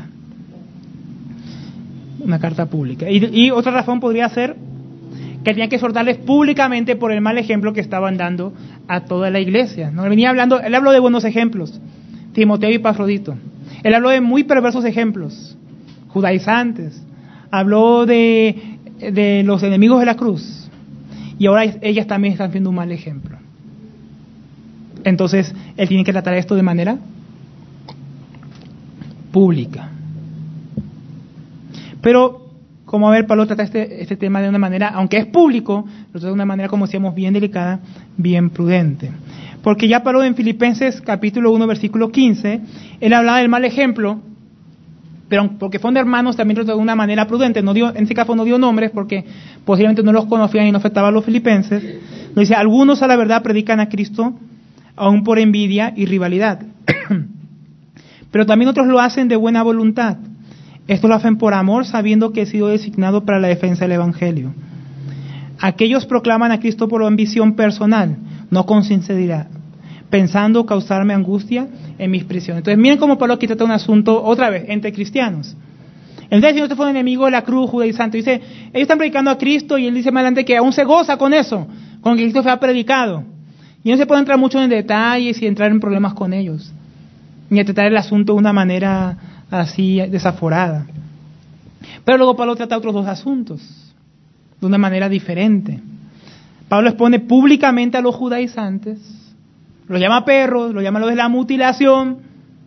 Una carta pública. Y otra razón podría ser que tenían que exhortarles públicamente por el mal ejemplo que estaban dando a toda la iglesia. ¿No? Él habló de buenos ejemplos, Timoteo y Epafrodito. Él habló de muy perversos ejemplos, judaizantes. Habló de los enemigos de la cruz. Y ahora ellas también están siendo un mal ejemplo. Entonces, él tiene que tratar esto de manera pública. Pero cómo a ver Pablo trata este tema de una manera, aunque es público, lo trata de una manera, como decíamos, bien delicada, bien prudente. Porque ya Pablo en Filipenses capítulo 1, versículo 15, él hablaba del mal ejemplo, pero porque fueron hermanos también lo trató de una manera prudente. No dio, en este caso no dio nombres porque posiblemente no los conocían y no afectaba a los filipenses. Nos dice, algunos a la verdad predican a Cristo aún por envidia y rivalidad. Pero también otros lo hacen de buena voluntad. Estos lo hacen por amor, sabiendo que he sido designado para la defensa del Evangelio. Aquellos proclaman a Cristo por ambición personal, no con sinceridad, pensando causarme angustia en mis prisiones. Entonces miren cómo Pablo aquí trata un asunto, otra vez, entre cristianos. Entonces, si no te fue un enemigo de la cruz, judaizante, dice, ellos están predicando a Cristo, y él dice más adelante que aún se goza con eso, con que Cristo fue predicado. Y no se puede entrar mucho en detalles y entrar en problemas con ellos, ni a tratar el asunto de una manera así desaforada. Pero luego Pablo trata otros dos asuntos de una manera diferente. Pablo expone públicamente a los judaizantes, los llama perros, los llama los de la mutilación,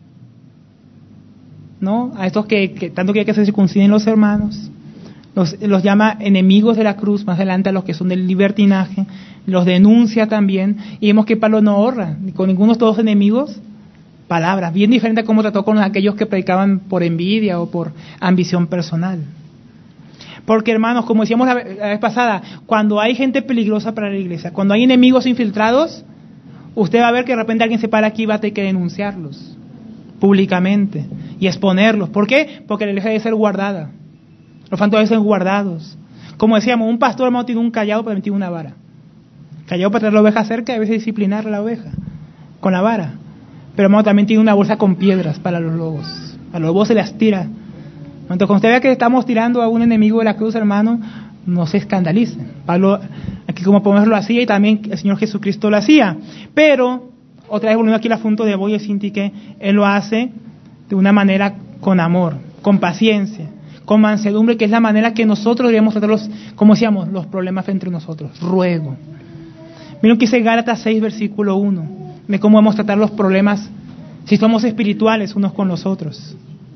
¿no? A estos que tanto quieren que se circunciden los hermanos, los llama enemigos de la cruz, más adelante a los que son del libertinaje, los denuncia también, y vemos que Pablo no ahorra ni con ninguno de estos dos enemigos palabras, bien diferente a cómo trató con aquellos que predicaban por envidia o por ambición personal. Porque, hermanos, como decíamos la vez pasada, cuando hay gente peligrosa para la iglesia, cuando hay enemigos infiltrados, usted va a ver que de repente alguien se para aquí y va a tener que denunciarlos públicamente y exponerlos. ¿Por qué? Porque la iglesia debe ser guardada. Los santos deben ser guardados. Como decíamos, un pastor, hermano, tiene un callado para meter una vara. Callado para traer la oveja cerca y a veces disciplinar a la oveja con la vara. Pero, hermano, también tiene una bolsa con piedras para los lobos. A los lobos se las tira. Entonces, cuando usted vea que estamos tirando a un enemigo de la cruz, hermano, no se escandalice. Pablo, aquí como podemos lo hacía y también el Señor Jesucristo lo hacía. Pero, otra vez volviendo aquí al asunto de Boyo y Sintique, Él lo hace de una manera con amor, con paciencia, con mansedumbre, que es la manera que nosotros deberíamos tratar como decíamos, los problemas entre nosotros. Ruego. Miren que dice Gálatas 6, versículo 1, de cómo vamos a tratar los problemas si somos espirituales unos con los otros.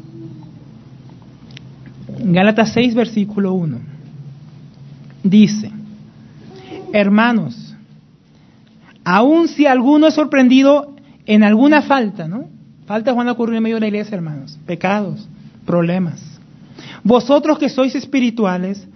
Gálatas 6, versículo 1. Dice, hermanos, aun si alguno es sorprendido en alguna falta, ¿no? Faltas van a ocurrir en medio de la iglesia, hermanos. Pecados, problemas. Vosotros que sois espirituales,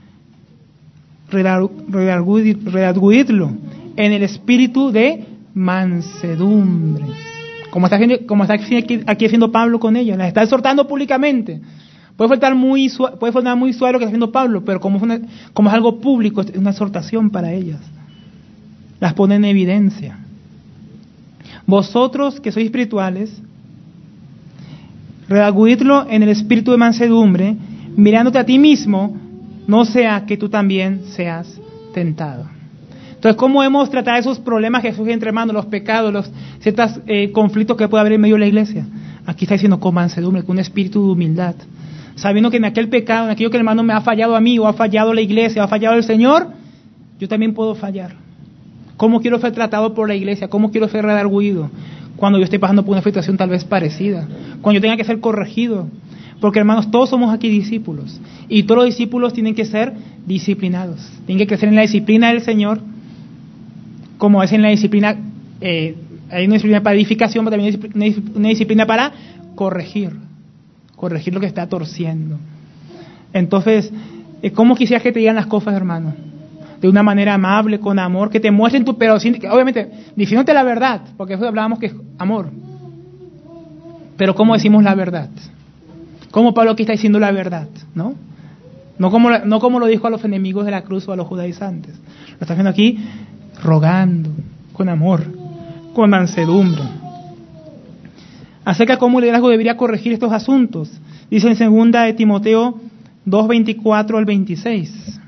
redargüidlo en el espíritu de mansedumbre. Como está aquí haciendo Pablo con ella, las está exhortando públicamente. Puede faltar muy suave lo que está haciendo Pablo, pero como es algo público, es una exhortación para ellas. Las pone en evidencia. Vosotros que sois espirituales, redargüidlo en el espíritu de mansedumbre, mirándote a ti mismo, no sea que tú también seas tentado. Entonces, ¿cómo hemos tratado esos problemas que surgen entre hermanos, los pecados, los ciertos conflictos que puede haber en medio de la iglesia? Aquí está diciendo con mansedumbre, con un espíritu de humildad, sabiendo que en aquel pecado, en aquello que el hermano me ha fallado a mí, o ha fallado la iglesia, o ha fallado el Señor, yo también puedo fallar. ¿Cómo quiero ser tratado por la iglesia? ¿Cómo quiero ser redargüido? Cuando yo esté pasando por una situación tal vez parecida, cuando yo tenga que ser corregido. Porque, hermanos, todos somos aquí discípulos, y todos los discípulos tienen que ser disciplinados, tienen que crecer en la disciplina del Señor, como es en la disciplina, hay una disciplina para edificación, pero también una disciplina para corregir lo que está torciendo. Entonces, ¿cómo quisieras que te digan las cosas, hermano? De una manera amable, con amor, que te muestren pero obviamente, diciéndote la verdad, porque eso hablábamos que es amor. Pero ¿cómo decimos la verdad? ¿Cómo Pablo aquí está diciendo la verdad? ¿No? No como lo dijo a los enemigos de la cruz o a los judaizantes. Lo está haciendo aquí rogando, con amor, con mansedumbre. Acerca de cómo el liderazgo debería corregir estos asuntos. Dice en 2 de Timoteo 2:24 al 26.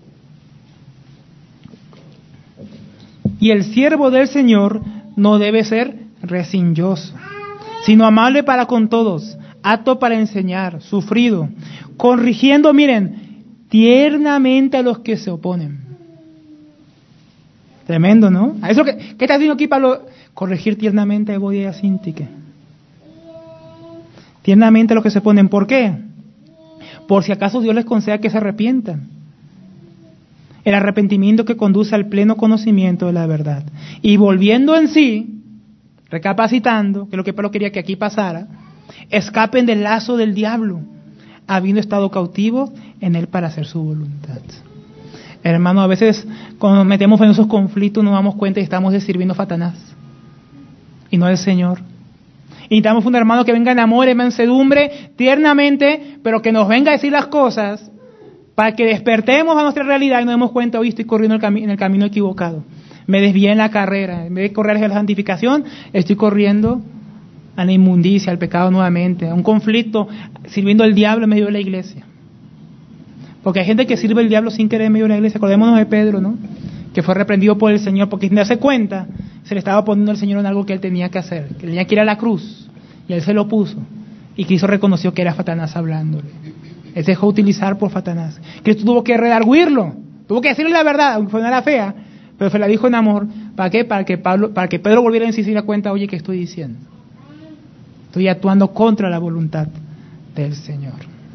Y el siervo del Señor no debe ser rencilloso, sino amable para con todos, apto para enseñar, sufrido, corrigiendo, miren, tiernamente a los que se oponen. Tremendo, ¿no? Eso ¿qué está diciendo aquí Pablo? Corregir tiernamente a Evodia y a Sintique. Tiernamente a los que se oponen. ¿Por qué? por si acaso Dios les conceda que se arrepientan. El arrepentimiento que conduce al pleno conocimiento de la verdad. Y volviendo en sí, recapacitando, que es lo que Pablo quería que aquí pasara, escapen del lazo del diablo, habiendo estado cautivos en él para hacer su voluntad. Hermano, a veces cuando nos metemos en esos conflictos nos damos cuenta y estamos sirviendo a Satanás y no al Señor. Y necesitamos un hermano que venga en amor, en mansedumbre, tiernamente, pero que nos venga a decir las cosas para que despertemos a nuestra realidad y nos demos cuenta, hoy estoy corriendo en el camino equivocado. Me desvié en la carrera. En vez de correr hacia la santificación, estoy corriendo a la inmundicia, al pecado nuevamente, a un conflicto, sirviendo al diablo en medio de la iglesia. Porque hay gente que sirve al diablo sin querer en medio de la iglesia. Acordémonos de Pedro, ¿no? Que fue reprendido por el Señor, porque sin darse cuenta, se le estaba poniendo al Señor en algo que él tenía que hacer, que tenía que ir a la cruz, y él se lo puso. Y Cristo reconoció que era Satanás hablándole. Él se dejó utilizar por Satanás. Cristo tuvo que redarguirlo, tuvo que decirle la verdad, aunque fuera la fea, pero se la dijo en amor. ¿Para qué? Para que Pedro volviera a insistir a cuenta, oye, ¿qué estoy diciendo? Estoy actuando contra la voluntad del Señor.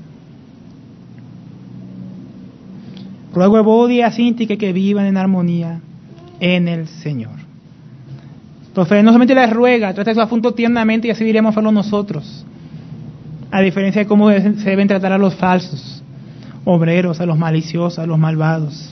Ruego a Evodia y a Síntique que vivan en armonía en el Señor. Entonces, no solamente les ruega, trata su asunto tiernamente y así diremos hacerlo nosotros. A diferencia de cómo se deben tratar a los falsos obreros, a los maliciosos, a los malvados.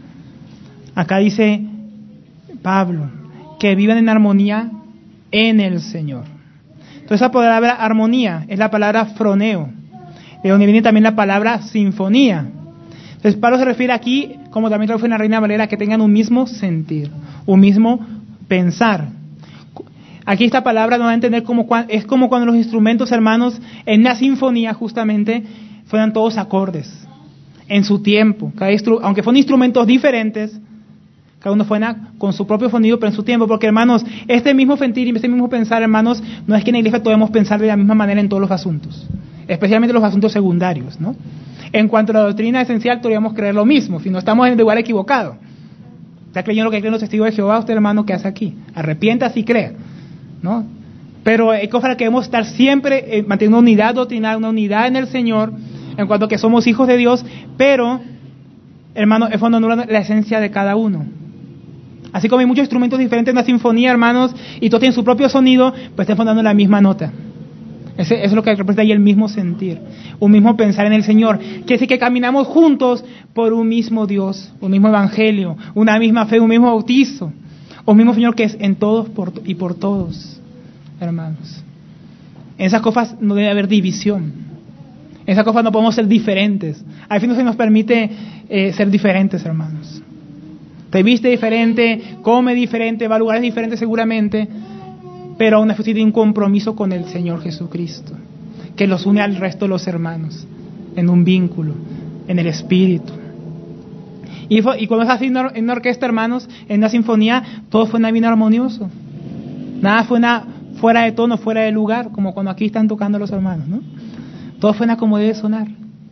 Acá dice Pablo, que vivan en armonía en el Señor. Entonces esa palabra armonía es la palabra froneo, de donde viene también la palabra sinfonía. Entonces Pablo se refiere aquí, como también traduce en la Reina Valera, que tengan un mismo sentir, un mismo pensar. Aquí esta palabra nos va a entender es como cuando los instrumentos, hermanos, en una sinfonía justamente, fueran todos acordes, en su tiempo. Aunque fueron instrumentos diferentes, cada uno suena con su propio sonido, pero en su tiempo. Porque, hermanos, este mismo sentir y este mismo pensar, hermanos, no es que en la iglesia podemos pensar de la misma manera en todos los asuntos, especialmente los asuntos secundarios, ¿no? En cuanto a la doctrina esencial, podríamos creer lo mismo, si no estamos en el lugar equivocado. Está creyendo lo que creen los testigos de Jehová, usted, hermano, ¿qué hace aquí? Arrepiéntase y crea, ¿no? Pero hay cosas que debemos estar siempre manteniendo una unidad doctrinal, una unidad en el Señor, en cuanto a que somos hijos de Dios, pero, hermano, es cuando anula la esencia de cada uno. Así como hay muchos instrumentos diferentes en la sinfonía, hermanos, y todos tienen su propio sonido, pues están fondeando la misma nota. Eso es lo que representa ahí el mismo sentir, un mismo pensar en el Señor. Quiere decir que caminamos juntos por un mismo Dios, un mismo evangelio, una misma fe, un mismo bautizo, un mismo Señor que es en todos y por todos, hermanos. En esas cosas no debe haber división. En esas cosas no podemos ser diferentes. Al fin no se nos permite ser diferentes, hermanos. Te viste diferente, come diferente, va a lugares diferentes seguramente, pero aún así tiene un compromiso con el Señor Jesucristo, que los une al resto de los hermanos, en un vínculo, en el Espíritu. Y cuando es así en una orquesta, hermanos, en una sinfonía, todo suena bien armonioso. Nada suena fuera de tono, fuera de lugar, como cuando aquí están tocando los hermanos, ¿no? Todo suena como debe sonar.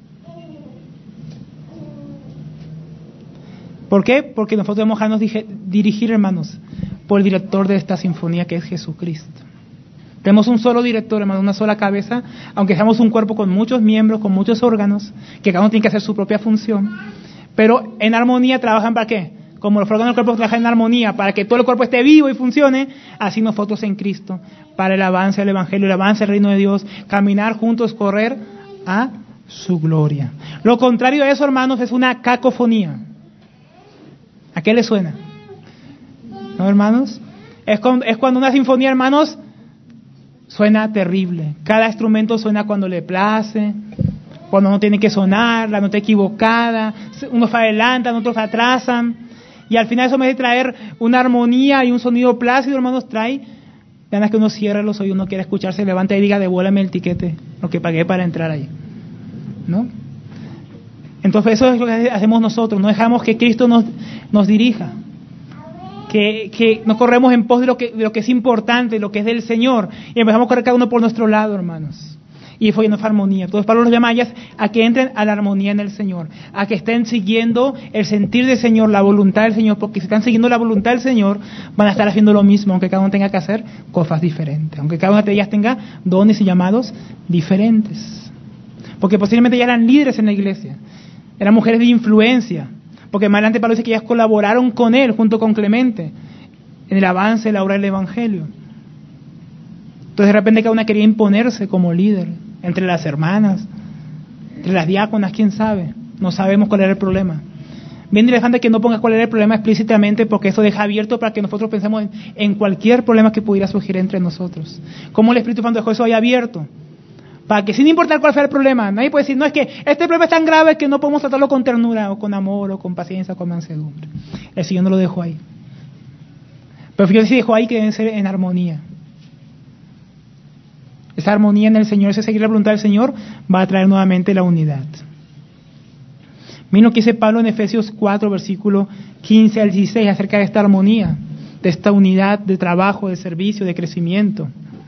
¿Por qué? Porque nosotros debemos dejarnos dirigir, hermanos, por el director de esta sinfonía, que es Jesucristo. Tenemos un solo director, hermano, una sola cabeza, aunque seamos un cuerpo con muchos miembros, con muchos órganos, que cada uno tiene que hacer su propia función, pero en armonía trabajan ¿para qué? Como los órganos del cuerpo trabajan en armonía, para que todo el cuerpo esté vivo y funcione, así nosotros en Cristo, para el avance del Evangelio, el avance del reino de Dios, caminar juntos, correr a su gloria. Lo contrario de eso, hermanos, es una cacofonía. ¿A qué le suena? ¿No, hermanos? Es cuando una sinfonía, hermanos, suena terrible. Cada instrumento suena cuando le place, cuando no tiene que sonar, la nota equivocada, unos se adelantan, otros se atrasan, y al final eso me hace traer una armonía y un sonido plácido, hermanos, trae ganas que uno cierre los oídos, uno quiere escuchar, se levanta y diga, devuélveme el tiquete, lo que pagué para entrar ahí, ¿no? Entonces eso es lo que hacemos nosotros, no dejamos que Cristo nos dirija, que no corremos en pos de lo que es importante, lo que es del Señor, y empezamos a correr cada uno por nuestro lado, hermanos, y fue en armonía. Entonces Pablo los llama a ellas a que entren a la armonía en el Señor, a que estén siguiendo el sentir del Señor, la voluntad del Señor, porque si están siguiendo la voluntad del Señor, van a estar haciendo lo mismo, aunque cada uno tenga que hacer cosas diferentes, aunque cada una de ellas tenga dones y llamados diferentes. porque posiblemente ya eran líderes en la iglesia, eran mujeres de influencia, porque más adelante Pablo dice que ellas colaboraron con él, junto con Clemente, en el avance de la obra del Evangelio. Entonces de repente cada una quería imponerse como líder, entre las hermanas, entre las diáconas, quién sabe, no sabemos cuál era el problema. Bien interesante que no pongas cuál era el problema explícitamente, porque eso deja abierto para que nosotros pensemos en cualquier problema que pudiera surgir entre nosotros. Como el Espíritu Santo dejó eso ahí abierto, para que sin importar cuál sea el problema, nadie puede decir, no, es que este problema es tan grave que no podemos tratarlo con ternura, o con amor, o con paciencia, o con mansedumbre. El Señor no lo dejó ahí. Pero el Señor sí dejó ahí que deben ser en armonía. Esa armonía en el Señor, ese seguir la voluntad del Señor, va a traer nuevamente la unidad. Miren lo que dice Pablo en Efesios 4, versículo 15 al 16, acerca de esta armonía, de esta unidad de trabajo, de servicio, de crecimiento.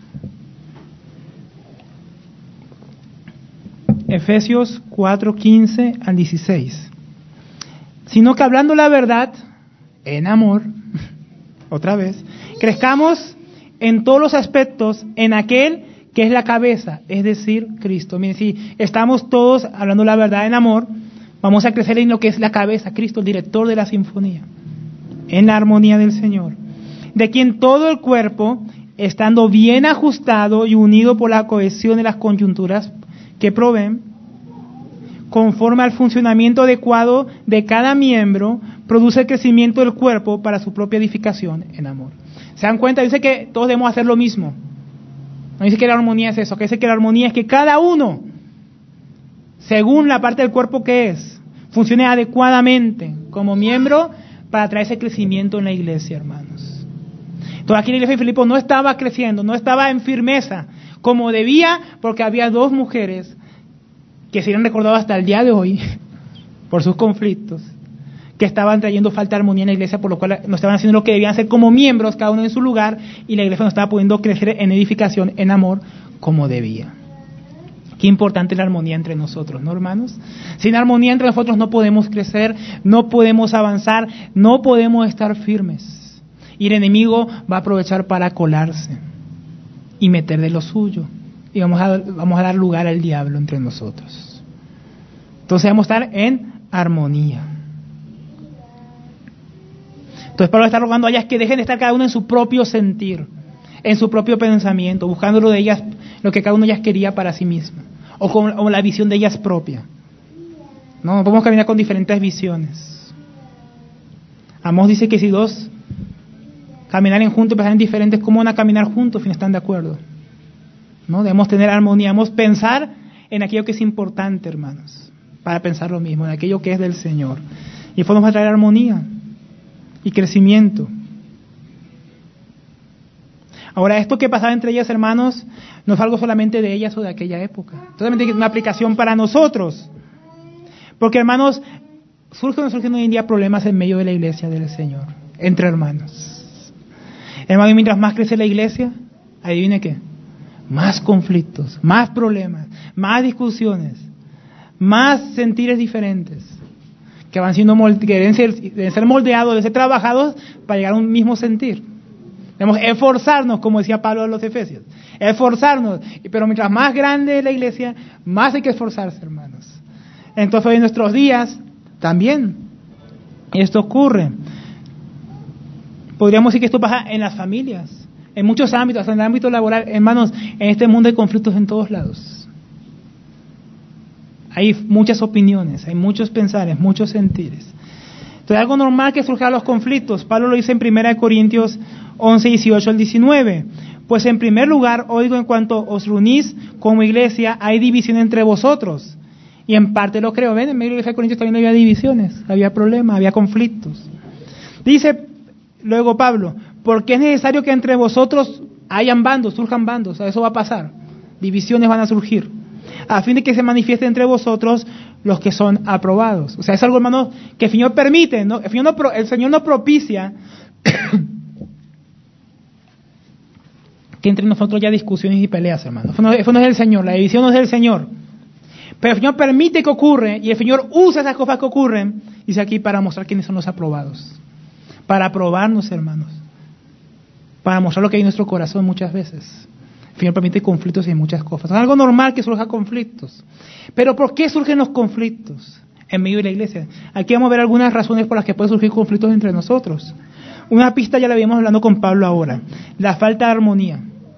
Efesios 4, 15 al 16. Sino que hablando la verdad, en amor, otra vez, crezcamos en todos los aspectos en aquel que es la cabeza, es decir, Cristo. Miren, si estamos todos hablando la verdad en amor, vamos a crecer en lo que es la cabeza, Cristo, el director de la sinfonía, en la armonía del Señor, de quien todo el cuerpo, estando bien ajustado y unido por la cohesión de las coyunturas que proveen, conforme al funcionamiento adecuado de cada miembro, produce el crecimiento del cuerpo para su propia edificación en amor. ¿Se dan cuenta? Dice que todos debemos hacer lo mismo. No dice que la armonía es eso, que dice que la armonía es que cada uno, según la parte del cuerpo que es, funcione adecuadamente como miembro para traer ese crecimiento en la iglesia, hermanos. Entonces aquí la iglesia de Filipos no estaba creciendo, no estaba en firmeza como debía, porque había dos mujeres que se han recordado hasta el día de hoy por sus conflictos, que estaban trayendo falta de armonía en la iglesia, por lo cual no estaban haciendo lo que debían hacer como miembros, cada uno en su lugar, y la iglesia no estaba pudiendo crecer en edificación, en amor, como debía. Qué importante la armonía entre nosotros, ¿no, hermanos? Sin armonía entre nosotros no podemos crecer, no podemos avanzar, no podemos estar firmes. Y el enemigo va a aprovechar para colarse y meter de lo suyo. Y vamos a dar lugar al diablo entre nosotros. Entonces vamos a estar en armonía. Entonces Pablo está rogando a ellas que dejen de estar cada uno en su propio sentir, en su propio pensamiento, buscando lo de ellas, lo que cada uno de ellas quería para sí misma, o la visión de ellas propia. No podemos caminar con diferentes visiones. Amós dice que si dos caminaren juntos, pero están diferentes, ¿cómo van a caminar juntos si no están de acuerdo? ¿No? Debemos tener armonía, debemos pensar en aquello que es importante, hermanos, para pensar lo mismo, en aquello que es del Señor. Y podemos traer armonía y crecimiento. Ahora, esto que pasaba entre ellas, hermanos, no es algo solamente de ellas o de aquella época. Solamente es una aplicación para nosotros. Porque, hermanos, surgen hoy en día problemas en medio de la iglesia del Señor, entre hermanos. Hermanos, mientras más crece la iglesia, adivine qué, más conflictos, más problemas, más discusiones, más sentires diferentes, que van siendo que deben ser moldeados, deben ser trabajados para llegar a un mismo sentir. Debemos esforzarnos, como decía Pablo a los Efesios, esforzarnos, pero mientras más grande es la iglesia, más hay que esforzarse, hermanos. Entonces hoy en nuestros días también esto ocurre. Podríamos decir que esto pasa en las familias, en muchos ámbitos, hasta en el ámbito laboral. Hermanos, en este mundo hay conflictos en todos lados. Hay muchas opiniones, hay muchos pensares, muchos sentires. Entonces, algo normal que surjan los conflictos. Pablo lo dice en 1 Corintios 11, 18 al 19. Pues en primer lugar, oigo, en cuanto os reunís como iglesia, hay división entre vosotros. Y en parte lo creo. ¿Ven? En medio de la iglesia de Corintios también había divisiones, había problemas, había conflictos. Dice luego Pablo, porque es necesario que entre vosotros hayan bandos, surjan bandos. O sea, eso va a pasar. Divisiones van a surgir, a fin de que se manifieste entre vosotros los que son aprobados. O sea, es algo, hermano, que el Señor permite, ¿no? El Señor no propicia que entre nosotros haya discusiones y peleas, hermano. Eso no es del Señor, la división no es del Señor. Pero el Señor permite que ocurra, y el Señor usa esas cosas que ocurren, dice aquí, para mostrar quiénes son los aprobados. Para aprobarnos, hermanos. Para mostrar lo que hay en nuestro corazón muchas veces. El Señor permite conflictos en muchas cosas. Es algo normal que surjan conflictos. Pero ¿por qué surgen los conflictos en medio de la iglesia? Aquí vamos a ver algunas razones por las que pueden surgir conflictos entre nosotros. Una pista ya la habíamos hablando con Pablo ahora. La falta de armonía.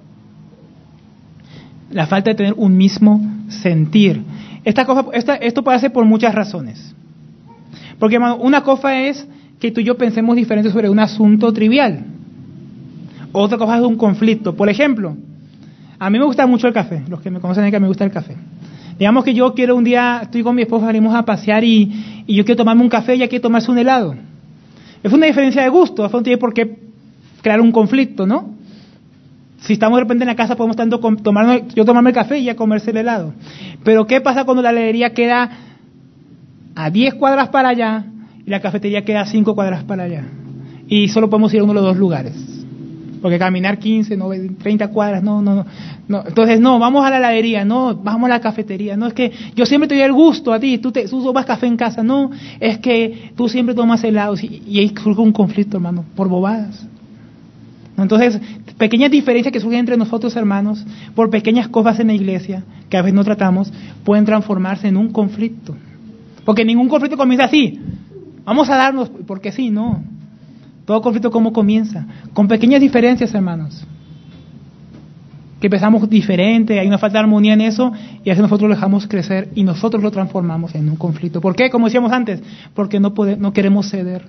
La falta de tener un mismo sentir. Esto puede ser por muchas razones. Porque, hermano, una cosa es que tú y yo pensemos diferente sobre un asunto trivial. Otra cosa es un conflicto. Por ejemplo, a mí me gusta mucho el café. Los que me conocen saben que me gusta el café. Digamos que yo quiero un día, estoy con mi esposa, salimos a pasear y yo quiero tomarme un café y ella quiere tomarse un helado. Es una diferencia de gusto, eso no tiene por qué crear un conflicto, ¿no? Si estamos de repente en la casa podemos tanto tomarme el café y ella comerse el helado. Pero ¿qué pasa cuando la heladería queda a 10 cuadras para allá y la cafetería queda a 5 cuadras para allá? Y solo podemos ir a uno de los dos lugares. Porque caminar 15, 30 cuadras, no. Entonces, no, vamos a la heladería, no, vamos a la cafetería. No, es que yo siempre te doy el gusto a ti, tú tomas café en casa. No, es que tú siempre tomas helados. Y ahí surge un conflicto, hermano, por bobadas. Entonces, pequeñas diferencias que surgen entre nosotros, hermanos, por pequeñas cosas en la iglesia, que a veces no tratamos, pueden transformarse en un conflicto. Porque ningún conflicto comienza así. Vamos a darnos, porque sí, no. Todo conflicto, ¿cómo comienza? Con pequeñas diferencias, hermanos. Que empezamos diferente, hay una falta de armonía en eso, y así nosotros lo dejamos crecer y nosotros lo transformamos en un conflicto. ¿Por qué? Como decíamos antes, porque no queremos ceder.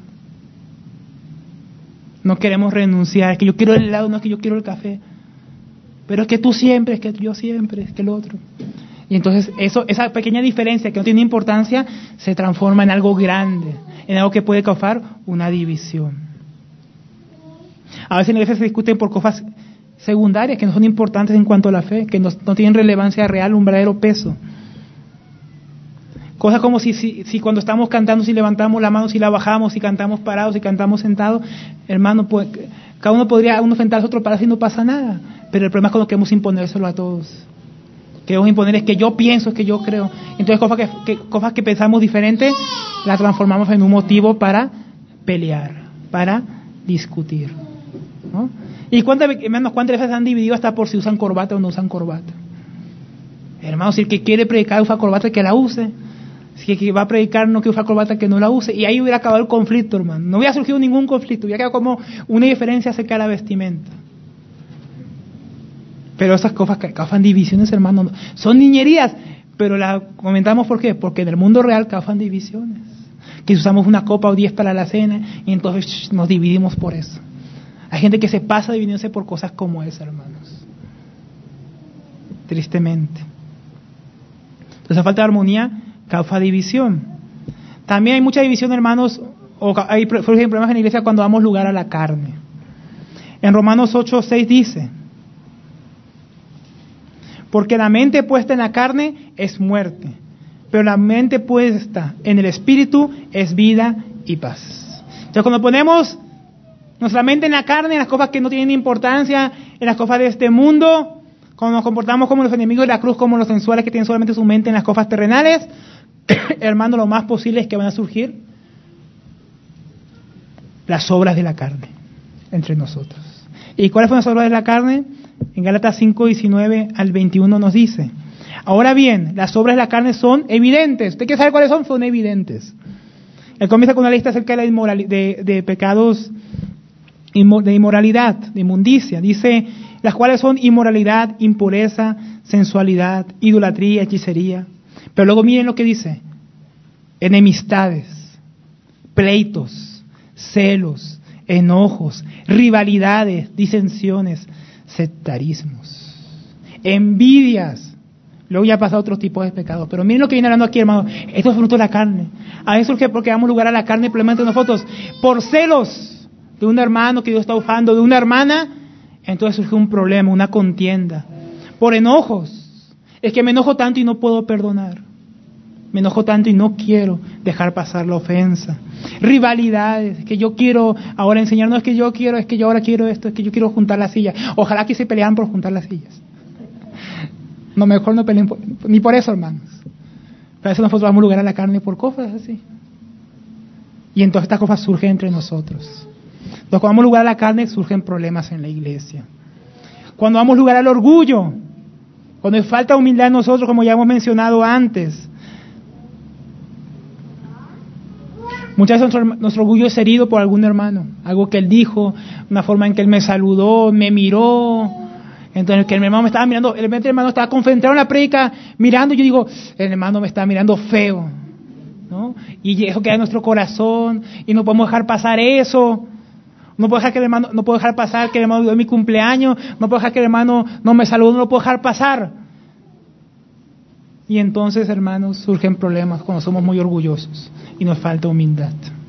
No queremos renunciar, es que yo quiero el helado, no es que yo quiero el café. Pero es que tú siempre, es que yo siempre, es que el otro. Y entonces esa pequeña diferencia que no tiene importancia se transforma en algo grande, en algo que puede causar una división. A veces en la iglesia se discuten por cosas secundarias que no son importantes en cuanto a la fe, que no tienen relevancia real, un verdadero peso. Cosas como si cuando estamos cantando, si levantamos la mano, si la bajamos, si cantamos parados, si cantamos sentados, hermano, pues, cada uno podría sentarse, otro pararse y no pasa nada. Pero el problema es cuando queremos imponérselo a todos. Queremos imponer es que yo pienso, es que yo creo. Entonces cosas que pensamos diferente, las transformamos en un motivo para pelear, para discutir, ¿no? ¿Y cuántas veces han dividido hasta por si usan corbata o no usan corbata? Hermano, si el que quiere predicar usa corbata, que la use. Si el que va a predicar no quiere usar corbata, que no la use. Y ahí hubiera acabado el conflicto, hermano. No hubiera surgido ningún conflicto. Hubiera quedado como una diferencia acerca de la vestimenta. Pero esas cosas que causan divisiones, hermano, son niñerías. Pero las comentamos, ¿por qué? Porque en el mundo real causan divisiones. Que usamos una copa o 10 para la cena y entonces nos dividimos por eso. Hay gente que se pasa dividiéndose por cosas como esa, hermanos. Tristemente. Entonces, la falta de armonía causa división. También hay mucha división, hermanos, hay problemas en la iglesia cuando damos lugar a la carne. En Romanos 8:6 dice: porque la mente puesta en la carne es muerte, pero la mente puesta en el espíritu es vida y paz. Entonces, cuando ponemos nuestra mente en la carne, en las cosas que no tienen importancia, en las cosas de este mundo, cuando nos comportamos como los enemigos de la cruz, como los sensuales que tienen solamente su mente en las cosas terrenales, hermano, lo más posible es que van a surgir las obras de la carne entre nosotros. ¿Y cuáles fueron las obras de la carne? En Gálatas 5:19 al 21 nos dice: ahora bien, las obras de la carne son evidentes. ¿Usted quiere saber cuáles son? Son evidentes. Él comienza con una lista acerca de pecados, de inmoralidad, de inmundicia. Dice, las cuales son inmoralidad, impureza, sensualidad, idolatría, hechicería. Pero luego miren lo que dice: enemistades, pleitos, celos, enojos, rivalidades, disensiones, sectarismos, envidias. Luego ya pasa a otros tipos de pecados. Pero miren lo que viene hablando aquí, hermano. Esto es fruto de la carne. A veces surge porque damos lugar a la carne, probablemente nosotros, por celos de un hermano que Dios está usando, de una hermana, entonces surge un problema, una contienda. Por enojos. Es que me enojo tanto y no puedo perdonar. Me enojo tanto y no quiero dejar pasar la ofensa. Rivalidades, que yo quiero ahora enseñar, no es que yo quiero, es que yo ahora quiero esto, es que yo quiero juntar las sillas. Ojalá que se pelearan por juntar las sillas. No, mejor no peleen ni por eso, hermanos. Pero a veces nosotros damos lugar a la carne por cosas así. Y entonces estas cosas surgen entre nosotros. Entonces, cuando damos lugar a la carne, surgen problemas en la iglesia. cuando damos lugar al orgullo, cuando nos falta humildad en nosotros, como ya hemos mencionado antes. Muchas veces nuestro orgullo es herido por algún hermano, algo que él dijo, una forma en que él me saludó, me miró. Entonces, que el hermano me estaba mirando, el hermano estaba concentrado en la prédica, mirando, y yo digo, el hermano me está mirando feo, ¿no? Y eso queda en nuestro corazón, y no podemos dejar pasar eso. No puedo dejar pasar que el hermano dio mi cumpleaños, no puedo dejar que el hermano no me saludó, no lo puedo dejar pasar. Y entonces, hermanos, surgen problemas cuando somos muy orgullosos y nos falta humildad.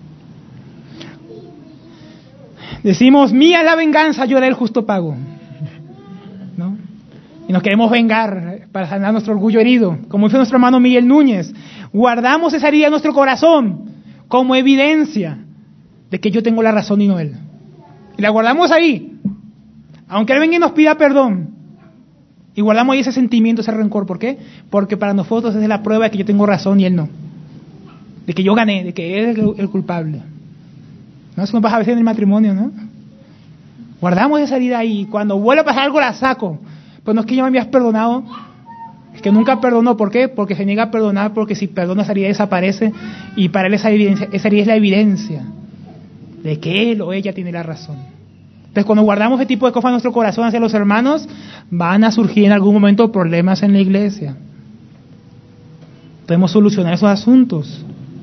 Decimos, mía es la venganza, yo haré el justo pago, ¿no? Y nos queremos vengar para sanar nuestro orgullo herido, como hizo nuestro hermano Miguel Núñez. Guardamos esa herida en nuestro corazón como evidencia de que yo tengo la razón y no él. Y la guardamos ahí, aunque él venga y nos pida perdón. Y guardamos ahí ese sentimiento, ese rencor. ¿Por qué? Porque para nosotros esa es la prueba de que yo tengo razón y él no. De que yo gané, de que él es el culpable. ¿No? Eso nos pasa a veces en el matrimonio, ¿no? Guardamos esa herida ahí. Cuando vuelve a pasar algo la saco. Pues no es que ya me habías perdonado. Es que nunca perdonó. ¿Por qué? Porque se niega a perdonar, porque si perdona esa herida desaparece. Y para él esa herida es la evidencia de que él o ella tiene la razón. Entonces, cuando guardamos ese tipo de cosas en nuestro corazón hacia los hermanos, van a surgir en algún momento problemas en la iglesia. Podemos solucionar esos asuntos.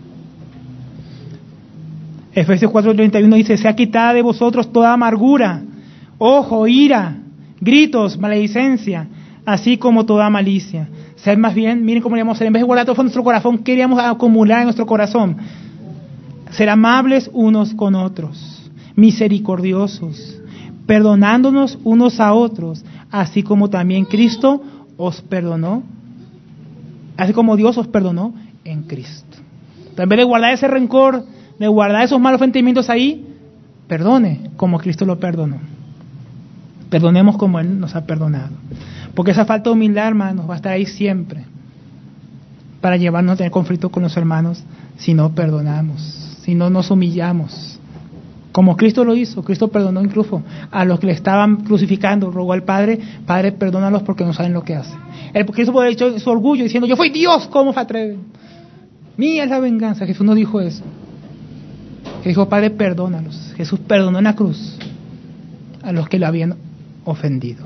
Efesios 4:31 dice, sea quitada de vosotros toda amargura, ojo, ira, gritos, maledicencia, así como toda malicia. Sed más bien, miren cómo queríamos ser, en vez de guardar todo en nuestro corazón, queríamos acumular en nuestro corazón. Ser amables unos con otros, misericordiosos, perdonándonos unos a otros, así como también Cristo os perdonó, así como Dios os perdonó en Cristo. Entonces, en vez de guardar ese rencor, de guardar esos malos sentimientos ahí, perdone como Cristo lo perdonó. Perdonemos como Él nos ha perdonado. Porque esa falta de humildad, hermanos, va a estar ahí siempre para llevarnos a tener conflictos con los hermanos si no perdonamos, si no nos humillamos. Como Cristo lo hizo, Cristo perdonó incluso a los que le estaban crucificando, rogó al Padre, Padre, perdónalos porque no saben lo que hacen. Cristo puede haber hecho su orgullo diciendo, yo fui Dios, ¿cómo se atreven? Mía es la venganza. Jesús no dijo eso. Él dijo, Padre, perdónalos. Jesús perdonó en la cruz a los que lo habían ofendido.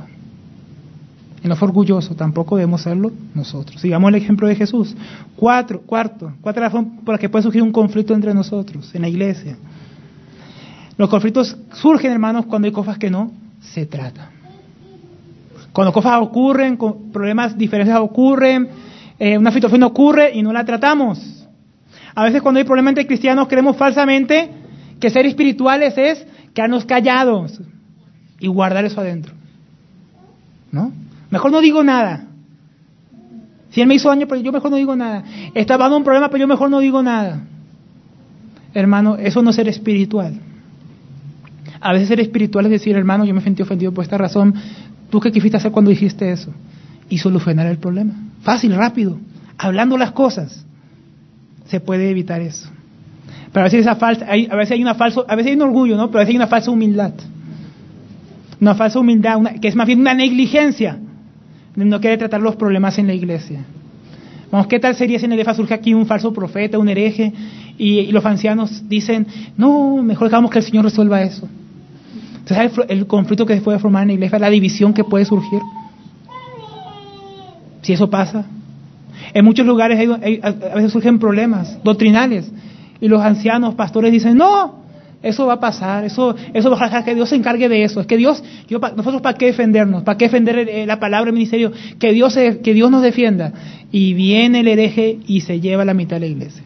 Y no fue orgulloso, tampoco debemos serlo nosotros. Sigamos el ejemplo de Jesús. Cuarta razón por la que puede surgir un conflicto entre nosotros en la iglesia. Los conflictos surgen, hermanos, cuando hay cosas que no se tratan. Cuando cosas ocurren, problemas, diferencias ocurren, una situación ocurre y no la tratamos. A veces cuando hay problemas entre cristianos creemos falsamente que ser espirituales es quedarnos callados y guardar eso adentro, ¿no? Mejor no digo nada. Si él me hizo daño, pero yo mejor no digo nada. Está dando un problema, pero yo mejor no digo nada. Hermano, eso no es ser espiritual. A veces ser espiritual es decir, hermano, yo me sentí ofendido por esta razón. ¿Tú qué quisiste hacer cuando dijiste eso? Y solucionar el problema. Fácil, rápido. Hablando las cosas. Se puede evitar eso. Pero a veces a veces hay un orgullo, ¿no? Pero a veces hay una falsa humildad. Una falsa humildad, que es más bien una negligencia. No quiere tratar los problemas en la iglesia. Vamos, ¿qué tal sería si en la iglesia surge aquí un falso profeta, un hereje, y los ancianos dicen, no, mejor dejamos que el Señor resuelva eso? Entonces, ¿sabes el conflicto que se puede formar en la iglesia? La división que puede surgir. Si eso pasa. En muchos lugares a veces surgen problemas doctrinales, y los ancianos, pastores dicen, no, eso va a pasar, eso va a dejar que Dios se encargue de eso. Es que nosotros ¿para qué defendernos? ¿Para qué defender la palabra, el ministerio? Que Dios nos defienda. Y viene el hereje y se lleva la mitad de la iglesia.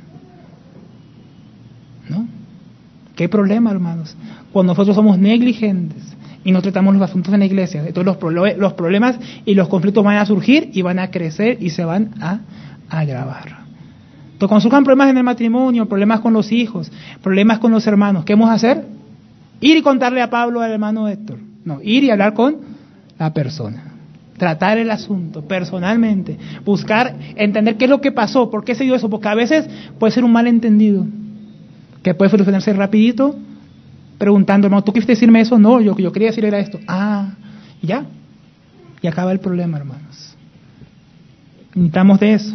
¿No? ¿Qué problema, hermanos? Cuando nosotros somos negligentes y no tratamos los asuntos en la iglesia, entonces los problemas y los conflictos van a surgir y van a crecer y se van a agravar. Entonces, cuando surjan problemas en el matrimonio, problemas con los hijos, problemas con los hermanos, ¿qué vamos a hacer? Ir y contarle a Pablo, al hermano Héctor. No, ir y hablar con la persona. Tratar el asunto personalmente. Buscar, entender qué es lo que pasó, por qué se dio eso. Porque a veces puede ser un malentendido que puede solucionarse rapidito, preguntando, hermano, ¿tú quisiste decirme eso? No, yo quería decir era esto. Ah, y ya. y acaba el problema, hermanos. Necesitamos de eso.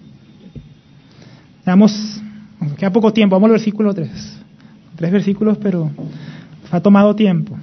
Queda poco tiempo, vamos al versículo 3. 3 versículos, pero nos ha tomado tiempo.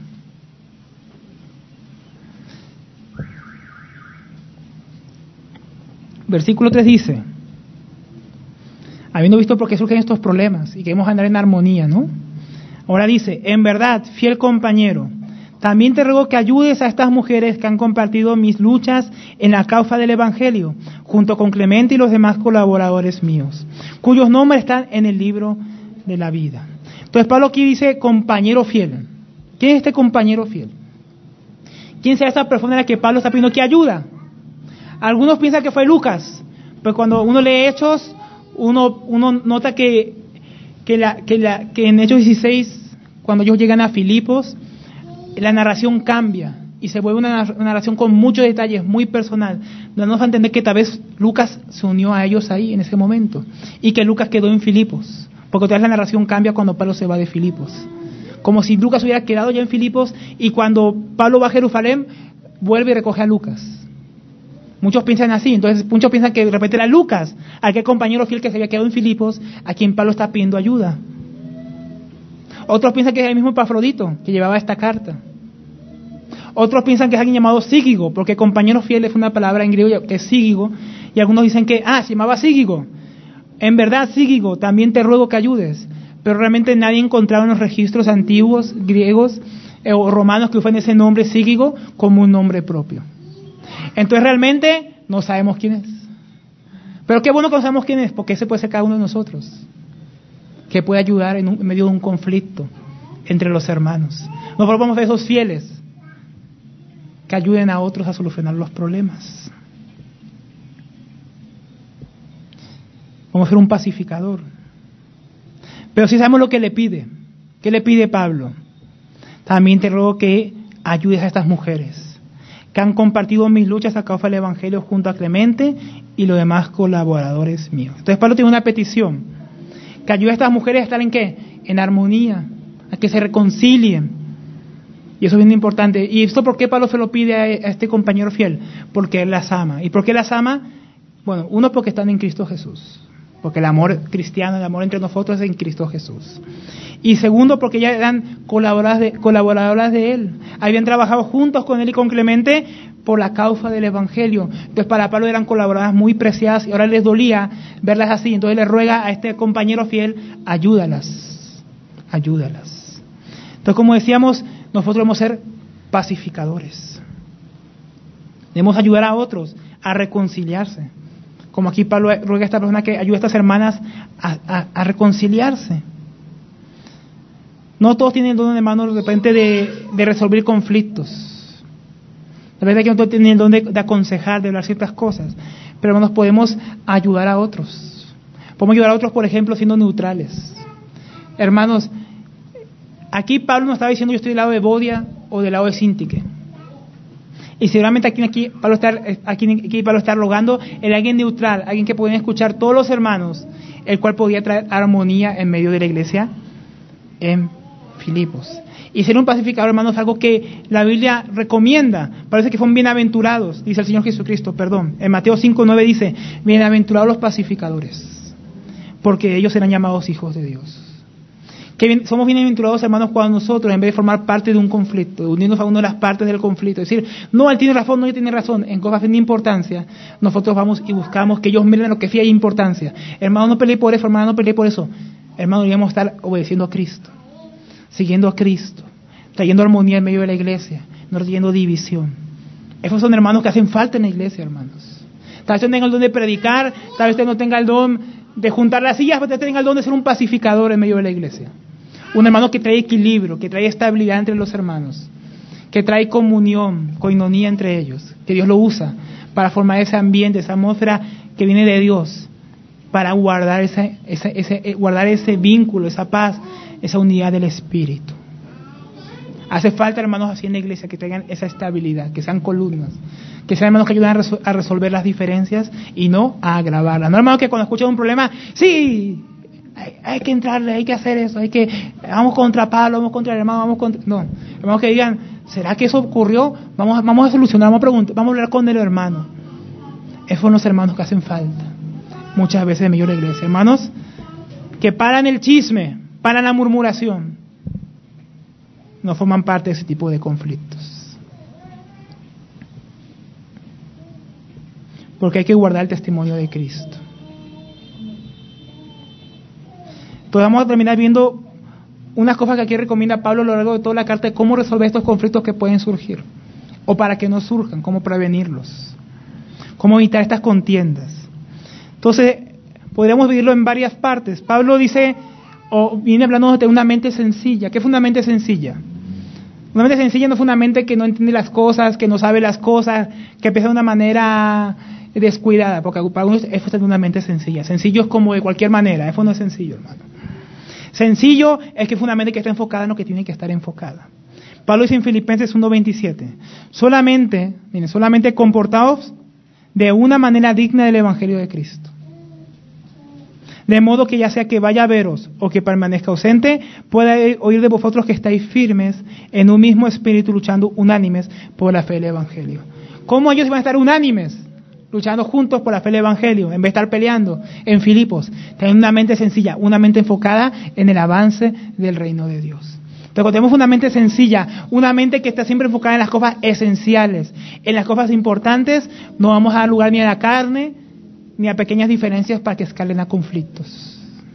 Versículo 3 dice: habiendo visto por qué surgen estos problemas y queremos andar en armonía, ¿no? Ahora dice: en verdad, fiel compañero, también te ruego que ayudes a estas mujeres que han compartido mis luchas en la causa del Evangelio, junto con Clemente y los demás colaboradores míos, cuyos nombres están en el libro de la vida. Entonces Pablo aquí dice compañero fiel. ¿Quién es este compañero fiel? ¿Quién será esa persona a la que Pablo está pidiendo que ayuda? Algunos piensan que fue Lucas, pero cuando uno lee Hechos, uno nota que en Hechos 16, cuando ellos llegan a Filipos, la narración cambia y se vuelve una narración con muchos detalles, muy personal, dándonos a entender que tal vez Lucas se unió a ellos ahí en ese momento y que Lucas quedó en Filipos, porque otra vez la narración cambia cuando Pablo se va de Filipos, como si Lucas hubiera quedado ya en Filipos y cuando Pablo va a Jerusalén vuelve y recoge a Lucas. Muchos piensan así, entonces muchos piensan que de repente era Lucas, aquel compañero fiel que se había quedado en Filipos, a quien Pablo está pidiendo ayuda. Otros piensan que es el mismo Epafrodito que llevaba esta carta. Otros piensan que es alguien llamado Sígigo, porque compañero fiel es una palabra en griego que es Sígigo, y algunos dicen que, se llamaba Sígigo. En verdad, Sígigo, también te ruego que ayudes, pero realmente nadie encontraba en los registros antiguos, griegos o romanos que usaban ese nombre Sígigo como un nombre propio. Entonces realmente no sabemos quién es. Pero qué bueno que no sabemos quién es, porque ese puede ser cada uno de nosotros, que puede ayudar en medio de un conflicto entre los hermanos. Nosotros vamos a ser esos fieles que ayuden a otros a solucionar los problemas. Vamos a ser un pacificador. Pero si sabemos lo que le pide, ¿qué le pide Pablo? También te ruego que ayudes a estas mujeres que han compartido mis luchas a causa del Evangelio junto a Clemente y los demás colaboradores míos. Entonces Pablo tiene una petición: que ayude a estas mujeres a estar ¿en qué? En armonía, a que se reconcilien. Y eso es bien importante. ¿Y esto por qué Pablo se lo pide a este compañero fiel? Porque él las ama. ¿Y por qué las ama? Bueno, uno, porque están en Cristo Jesús. Porque el amor cristiano, el amor entre nosotros es en Cristo Jesús. Y segundo, porque ellas eran colaboradoras de él. Habían trabajado juntos con él y con Clemente por la causa del Evangelio. Entonces para Pablo eran colaboradoras muy preciadas y ahora les dolía verlas así. Entonces le ruega a este compañero fiel: ayúdalas. Entonces, como decíamos, nosotros debemos ser pacificadores. Debemos ayudar a otros a reconciliarse. Como aquí Pablo ruega a esta persona que ayude a estas hermanas a reconciliarse. No todos tienen el don, hermanos, de repente de resolver conflictos. De repente que no todos tienen el don de aconsejar, de hablar ciertas cosas. Pero hermanos, podemos ayudar a otros. Podemos ayudar a otros, por ejemplo, siendo neutrales. Hermanos, aquí Pablo no estaba diciendo yo estoy del lado de Bodia o del lado de Sintique. Y seguramente aquí Pablo está rogando en alguien neutral, alguien que pueden escuchar todos los hermanos, el cual podía traer armonía en medio de la iglesia en Filipos. Y ser un pacificador, hermanos, es algo que la Biblia recomienda. Parece que son bienaventurados, dice el Señor Jesucristo, En Mateo 5:9 dice: bienaventurados los pacificadores, porque ellos serán llamados hijos de Dios. Somos bienaventurados, hermanos, cuando nosotros, en vez de formar parte de un conflicto, de unirnos a una de las partes del conflicto, decir, no, él tiene razón, no, yo tiene razón, en cosas de importancia, nosotros vamos y buscamos que ellos miren lo que sí hay importancia. Hermano, no peleé por eso, hermano, no peleé por eso. Hermano, deberíamos estar obedeciendo a Cristo, siguiendo a Cristo, trayendo armonía en medio de la iglesia, no trayendo división. Esos son hermanos que hacen falta en la iglesia, hermanos. Tal vez usted tenga el don de predicar, tal vez usted no tenga el don de juntar las sillas, pero usted tenga el don de ser un pacificador en medio de la iglesia. Un hermano que trae equilibrio, que trae estabilidad entre los hermanos, que trae comunión, coinonía entre ellos, que Dios lo usa para formar ese ambiente, esa atmósfera que viene de Dios, para guardar guardar ese vínculo, esa paz, esa unidad del Espíritu. Hace falta hermanos así en la iglesia que traigan esa estabilidad, que sean columnas, que sean hermanos que ayuden a resolver las diferencias y no a agravarlas. No hermanos que cuando escuchan un problema, sí, hay que entrarle, hay que hacer eso, vamos contra Pablo, vamos contra el hermano, vamos contra... No, hermanos que digan, ¿Será que eso ocurrió? Vamos a solucionar, vamos a hablar con el hermano. Esos son los hermanos que hacen falta muchas veces en medio de la iglesia. Hermanos que paran el chisme, paran la murmuración. No forman parte de ese tipo de conflictos. Porque hay que guardar el testimonio de Cristo. Entonces vamos a terminar viendo unas cosas que aquí recomienda Pablo a lo largo de toda la carta de cómo resolver estos conflictos que pueden surgir. O para que no surjan, cómo prevenirlos. Cómo evitar estas contiendas. Entonces, podríamos dividirlo en varias partes. Pablo dice, o viene hablando de una mente sencilla. ¿Qué es una mente sencilla? Una mente sencilla no es una mente que no entiende las cosas, que no sabe las cosas, que piensa de una manera descuidada, porque para algunos eso es una mente sencilla. Sencillo es como de cualquier manera, eso no es sencillo, hermano. Sencillo es que es una mente que está enfocada en lo que tiene que estar enfocada. Pablo dice en Filipenses 1:27, solamente comportaos de una manera digna del Evangelio de Cristo. De modo que ya sea que vaya a veros o que permanezca ausente, pueda oír de vosotros que estáis firmes en un mismo espíritu, luchando unánimes por la fe del Evangelio. ¿Cómo ellos iban a estar unánimes? Luchando juntos por la fe del Evangelio, en vez de estar peleando. En Filipos, tienen una mente sencilla, una mente enfocada en el avance del reino de Dios. Entonces, cuando tenemos una mente sencilla, una mente que está siempre enfocada en las cosas esenciales, en las cosas importantes, no vamos a dar lugar ni a la carne, ni a pequeñas diferencias para que escalen a conflictos.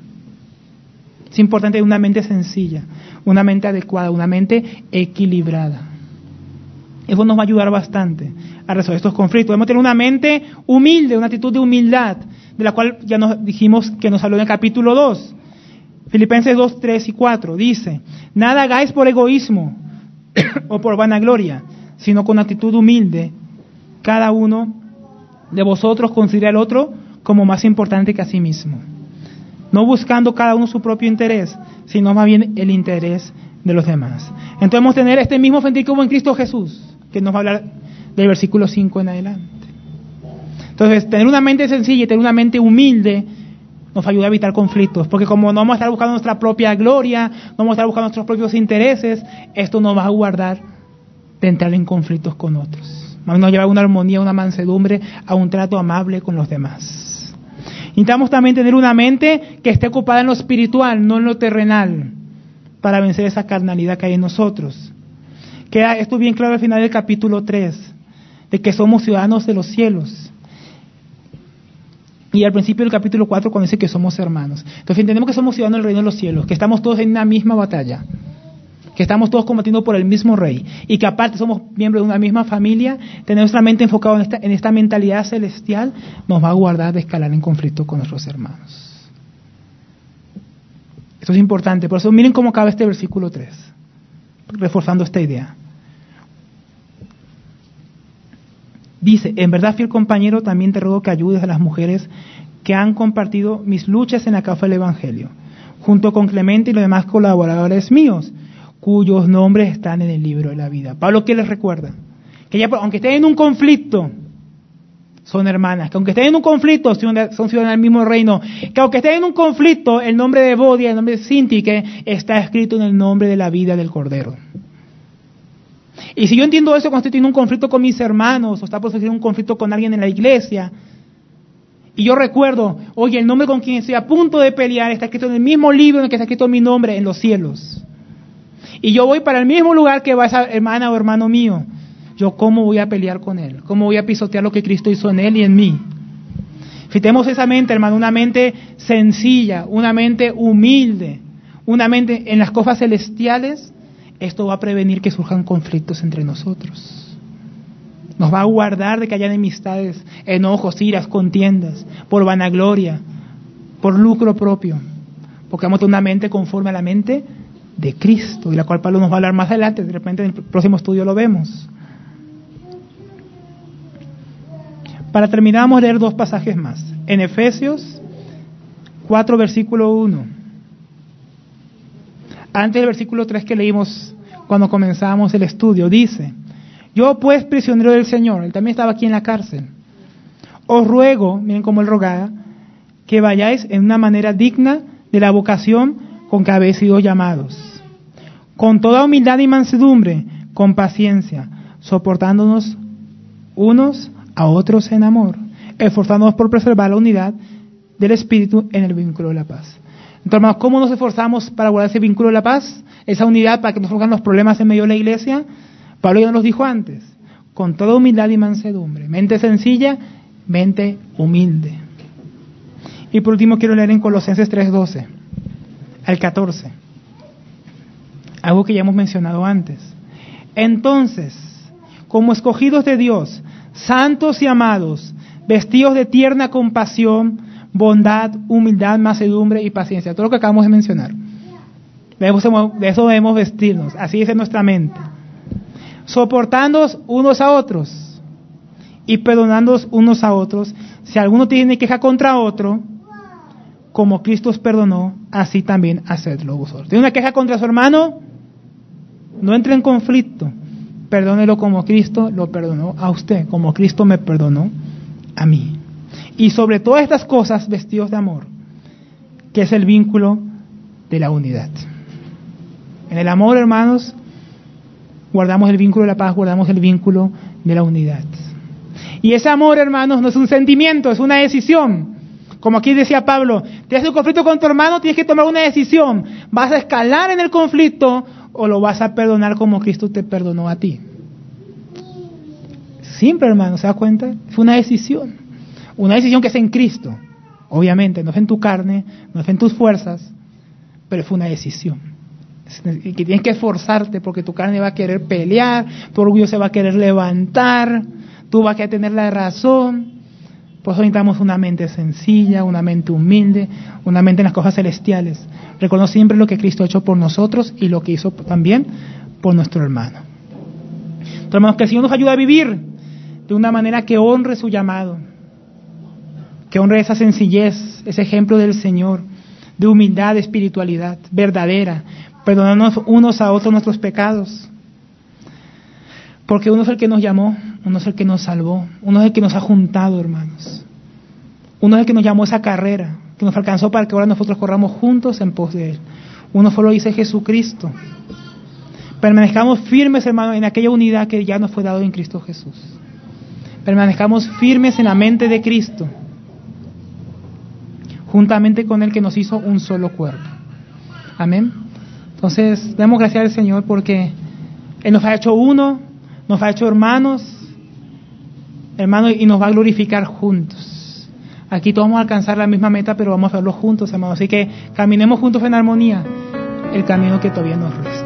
Es importante una mente sencilla, una mente adecuada, una mente equilibrada. Eso nos va a ayudar bastante a resolver estos conflictos. Debemos tener una mente humilde, una actitud de humildad, de la cual ya nos dijimos que nos habló en el capítulo 2. Filipenses 2, 3 y 4 dice, nada hagáis por egoísmo o por vanagloria, sino con actitud humilde, cada uno de vosotros considera al otro como más importante que a sí mismo, no buscando cada uno su propio interés, sino más bien el interés de los demás. Entonces debemos tener este mismo sentir como en Cristo Jesús, que nos va a hablar del versículo 5 en adelante. Entonces, tener una mente sencilla y tener una mente humilde nos ayuda a evitar conflictos, porque como no vamos a estar buscando nuestra propia gloria, no vamos a estar buscando nuestros propios intereses, esto nos va a guardar de entrar en conflictos con otros. Nos lleva a una armonía, a una mansedumbre, a un trato amable con los demás. Necesitamos también tener una mente que esté ocupada en lo espiritual, no en lo terrenal, para vencer esa carnalidad que hay en nosotros. Queda esto bien claro al final del capítulo 3, de que somos ciudadanos de los cielos. Y al principio del capítulo 4 cuando dice que somos hermanos. Entonces entendemos que somos ciudadanos del reino de los cielos, que estamos todos en una misma batalla, que estamos todos combatiendo por el mismo rey, y que aparte somos miembros de una misma familia. Tener nuestra mente enfocada en esta mentalidad celestial nos va a guardar de escalar en conflicto con nuestros hermanos. Esto es importante, por eso miren cómo acaba este versículo 3, reforzando esta idea. Dice, en verdad, fiel compañero, también te ruego que ayudes a las mujeres que han compartido mis luchas en la causa del Evangelio, junto con Clemente y los demás colaboradores míos, cuyos nombres están en el libro de la vida. Pablo, ¿qué les recuerda? Que ya, aunque estén en un conflicto, son hermanas, que aunque estén en un conflicto, son ciudadanas del mismo reino, que aunque estén en un conflicto, el nombre de Bodia, el nombre de Sintique, está escrito en el nombre de la vida del Cordero. Y si yo entiendo eso cuando estoy teniendo un conflicto con mis hermanos, o está por surgir un conflicto con alguien en la iglesia, y yo recuerdo, oye, el nombre con quien estoy a punto de pelear está escrito en el mismo libro en el que está escrito mi nombre, en los cielos. Y yo voy para el mismo lugar que va esa hermana o hermano mío. Yo, ¿cómo voy a pelear con él? ¿Cómo voy a pisotear lo que Cristo hizo en él y en mí? Si tenemos esa mente, hermano, una mente sencilla, una mente humilde, una mente en las cosas celestiales, esto va a prevenir que surjan conflictos entre nosotros. Nos va a guardar de que haya enemistades, enojos, iras, contiendas, por vanagloria, por lucro propio. Porque vamos a tener una mente conforme a la mente de Cristo, de la cual Pablo nos va a hablar más adelante. De repente en el próximo estudio lo vemos. Para terminar, vamos a leer 2 pasajes más. En Efesios 4, versículo 1. Antes del versículo 3 que leímos cuando comenzábamos el estudio, dice, yo pues, prisionero del Señor, él también estaba aquí en la cárcel, os ruego, miren cómo él rogaba, que vayáis en una manera digna de la vocación con que habéis sido llamados, con toda humildad y mansedumbre, con paciencia, soportándonos unos a otros en amor, esforzándonos por preservar la unidad del Espíritu en el vínculo de la paz. Entonces, hermanos, ¿cómo nos esforzamos para guardar ese vínculo de la paz? Esa unidad para que no surjan los problemas en medio de la iglesia. Pablo ya nos dijo antes, con toda humildad y mansedumbre, mente sencilla, mente humilde. Y por último quiero leer en Colosenses 3:12 al 14, algo que ya hemos mencionado antes. Entonces, como escogidos de Dios, santos y amados, vestidos de tierna compasión, bondad, humildad, mansedumbre y paciencia. Todo lo que acabamos de mencionar. De eso debemos vestirnos. Así es en nuestra mente. Soportándoos unos a otros y perdonándoos unos a otros. Si alguno tiene queja contra otro, como Cristo os perdonó, así también hacedlo vosotros. ¿Tiene una queja contra su hermano? No entre en conflicto. Perdónelo como Cristo lo perdonó a usted, como Cristo me perdonó a mí. Y sobre todas estas cosas, vestidos de amor, que es el vínculo de la unidad. En el amor, hermanos, guardamos el vínculo de la paz, guardamos el vínculo de la unidad. Y ese amor, hermanos, no es un sentimiento, es una decisión. Como aquí decía Pablo, tienes un conflicto con tu hermano, tienes que tomar una decisión. ¿Vas a escalar en el conflicto o lo vas a perdonar como Cristo te perdonó a ti? Simple, hermano, ¿se da cuenta? Fue una decisión. Una decisión que es en Cristo. Obviamente, no es en tu carne, no es en tus fuerzas, pero fue una decisión. Y que tienes que esforzarte porque tu carne va a querer pelear, tu orgullo se va a querer levantar, tú vas a querer tener la razón. Por eso necesitamos una mente sencilla, una mente humilde, una mente en las cosas celestiales. Recordemos siempre lo que Cristo ha hecho por nosotros y lo que hizo también por nuestro hermano. Entonces, hermanos, que el Señor nos ayude a vivir de una manera que honre su llamado, que honre esa sencillez, ese ejemplo del Señor, de humildad, de espiritualidad verdadera, perdonarnos unos a otros nuestros pecados. Porque uno es el que nos llamó, uno es el que nos salvó, uno es el que nos ha juntado, hermanos. Uno es el que nos llamó a esa carrera, que nos alcanzó para que ahora nosotros corramos juntos en pos de Él. Uno solo dice Jesucristo. Permanezcamos firmes, hermanos, en aquella unidad que ya nos fue dado en Cristo Jesús. Permanezcamos firmes en la mente de Cristo, juntamente con Él que nos hizo un solo cuerpo. Amén. Entonces, demos gracias al Señor porque Él nos ha hecho uno, nos ha hecho hermanos, y nos va a glorificar juntos. Aquí todos vamos a alcanzar la misma meta, pero vamos a verlo juntos, hermanos. Así que caminemos juntos en armonía el camino que todavía nos resta.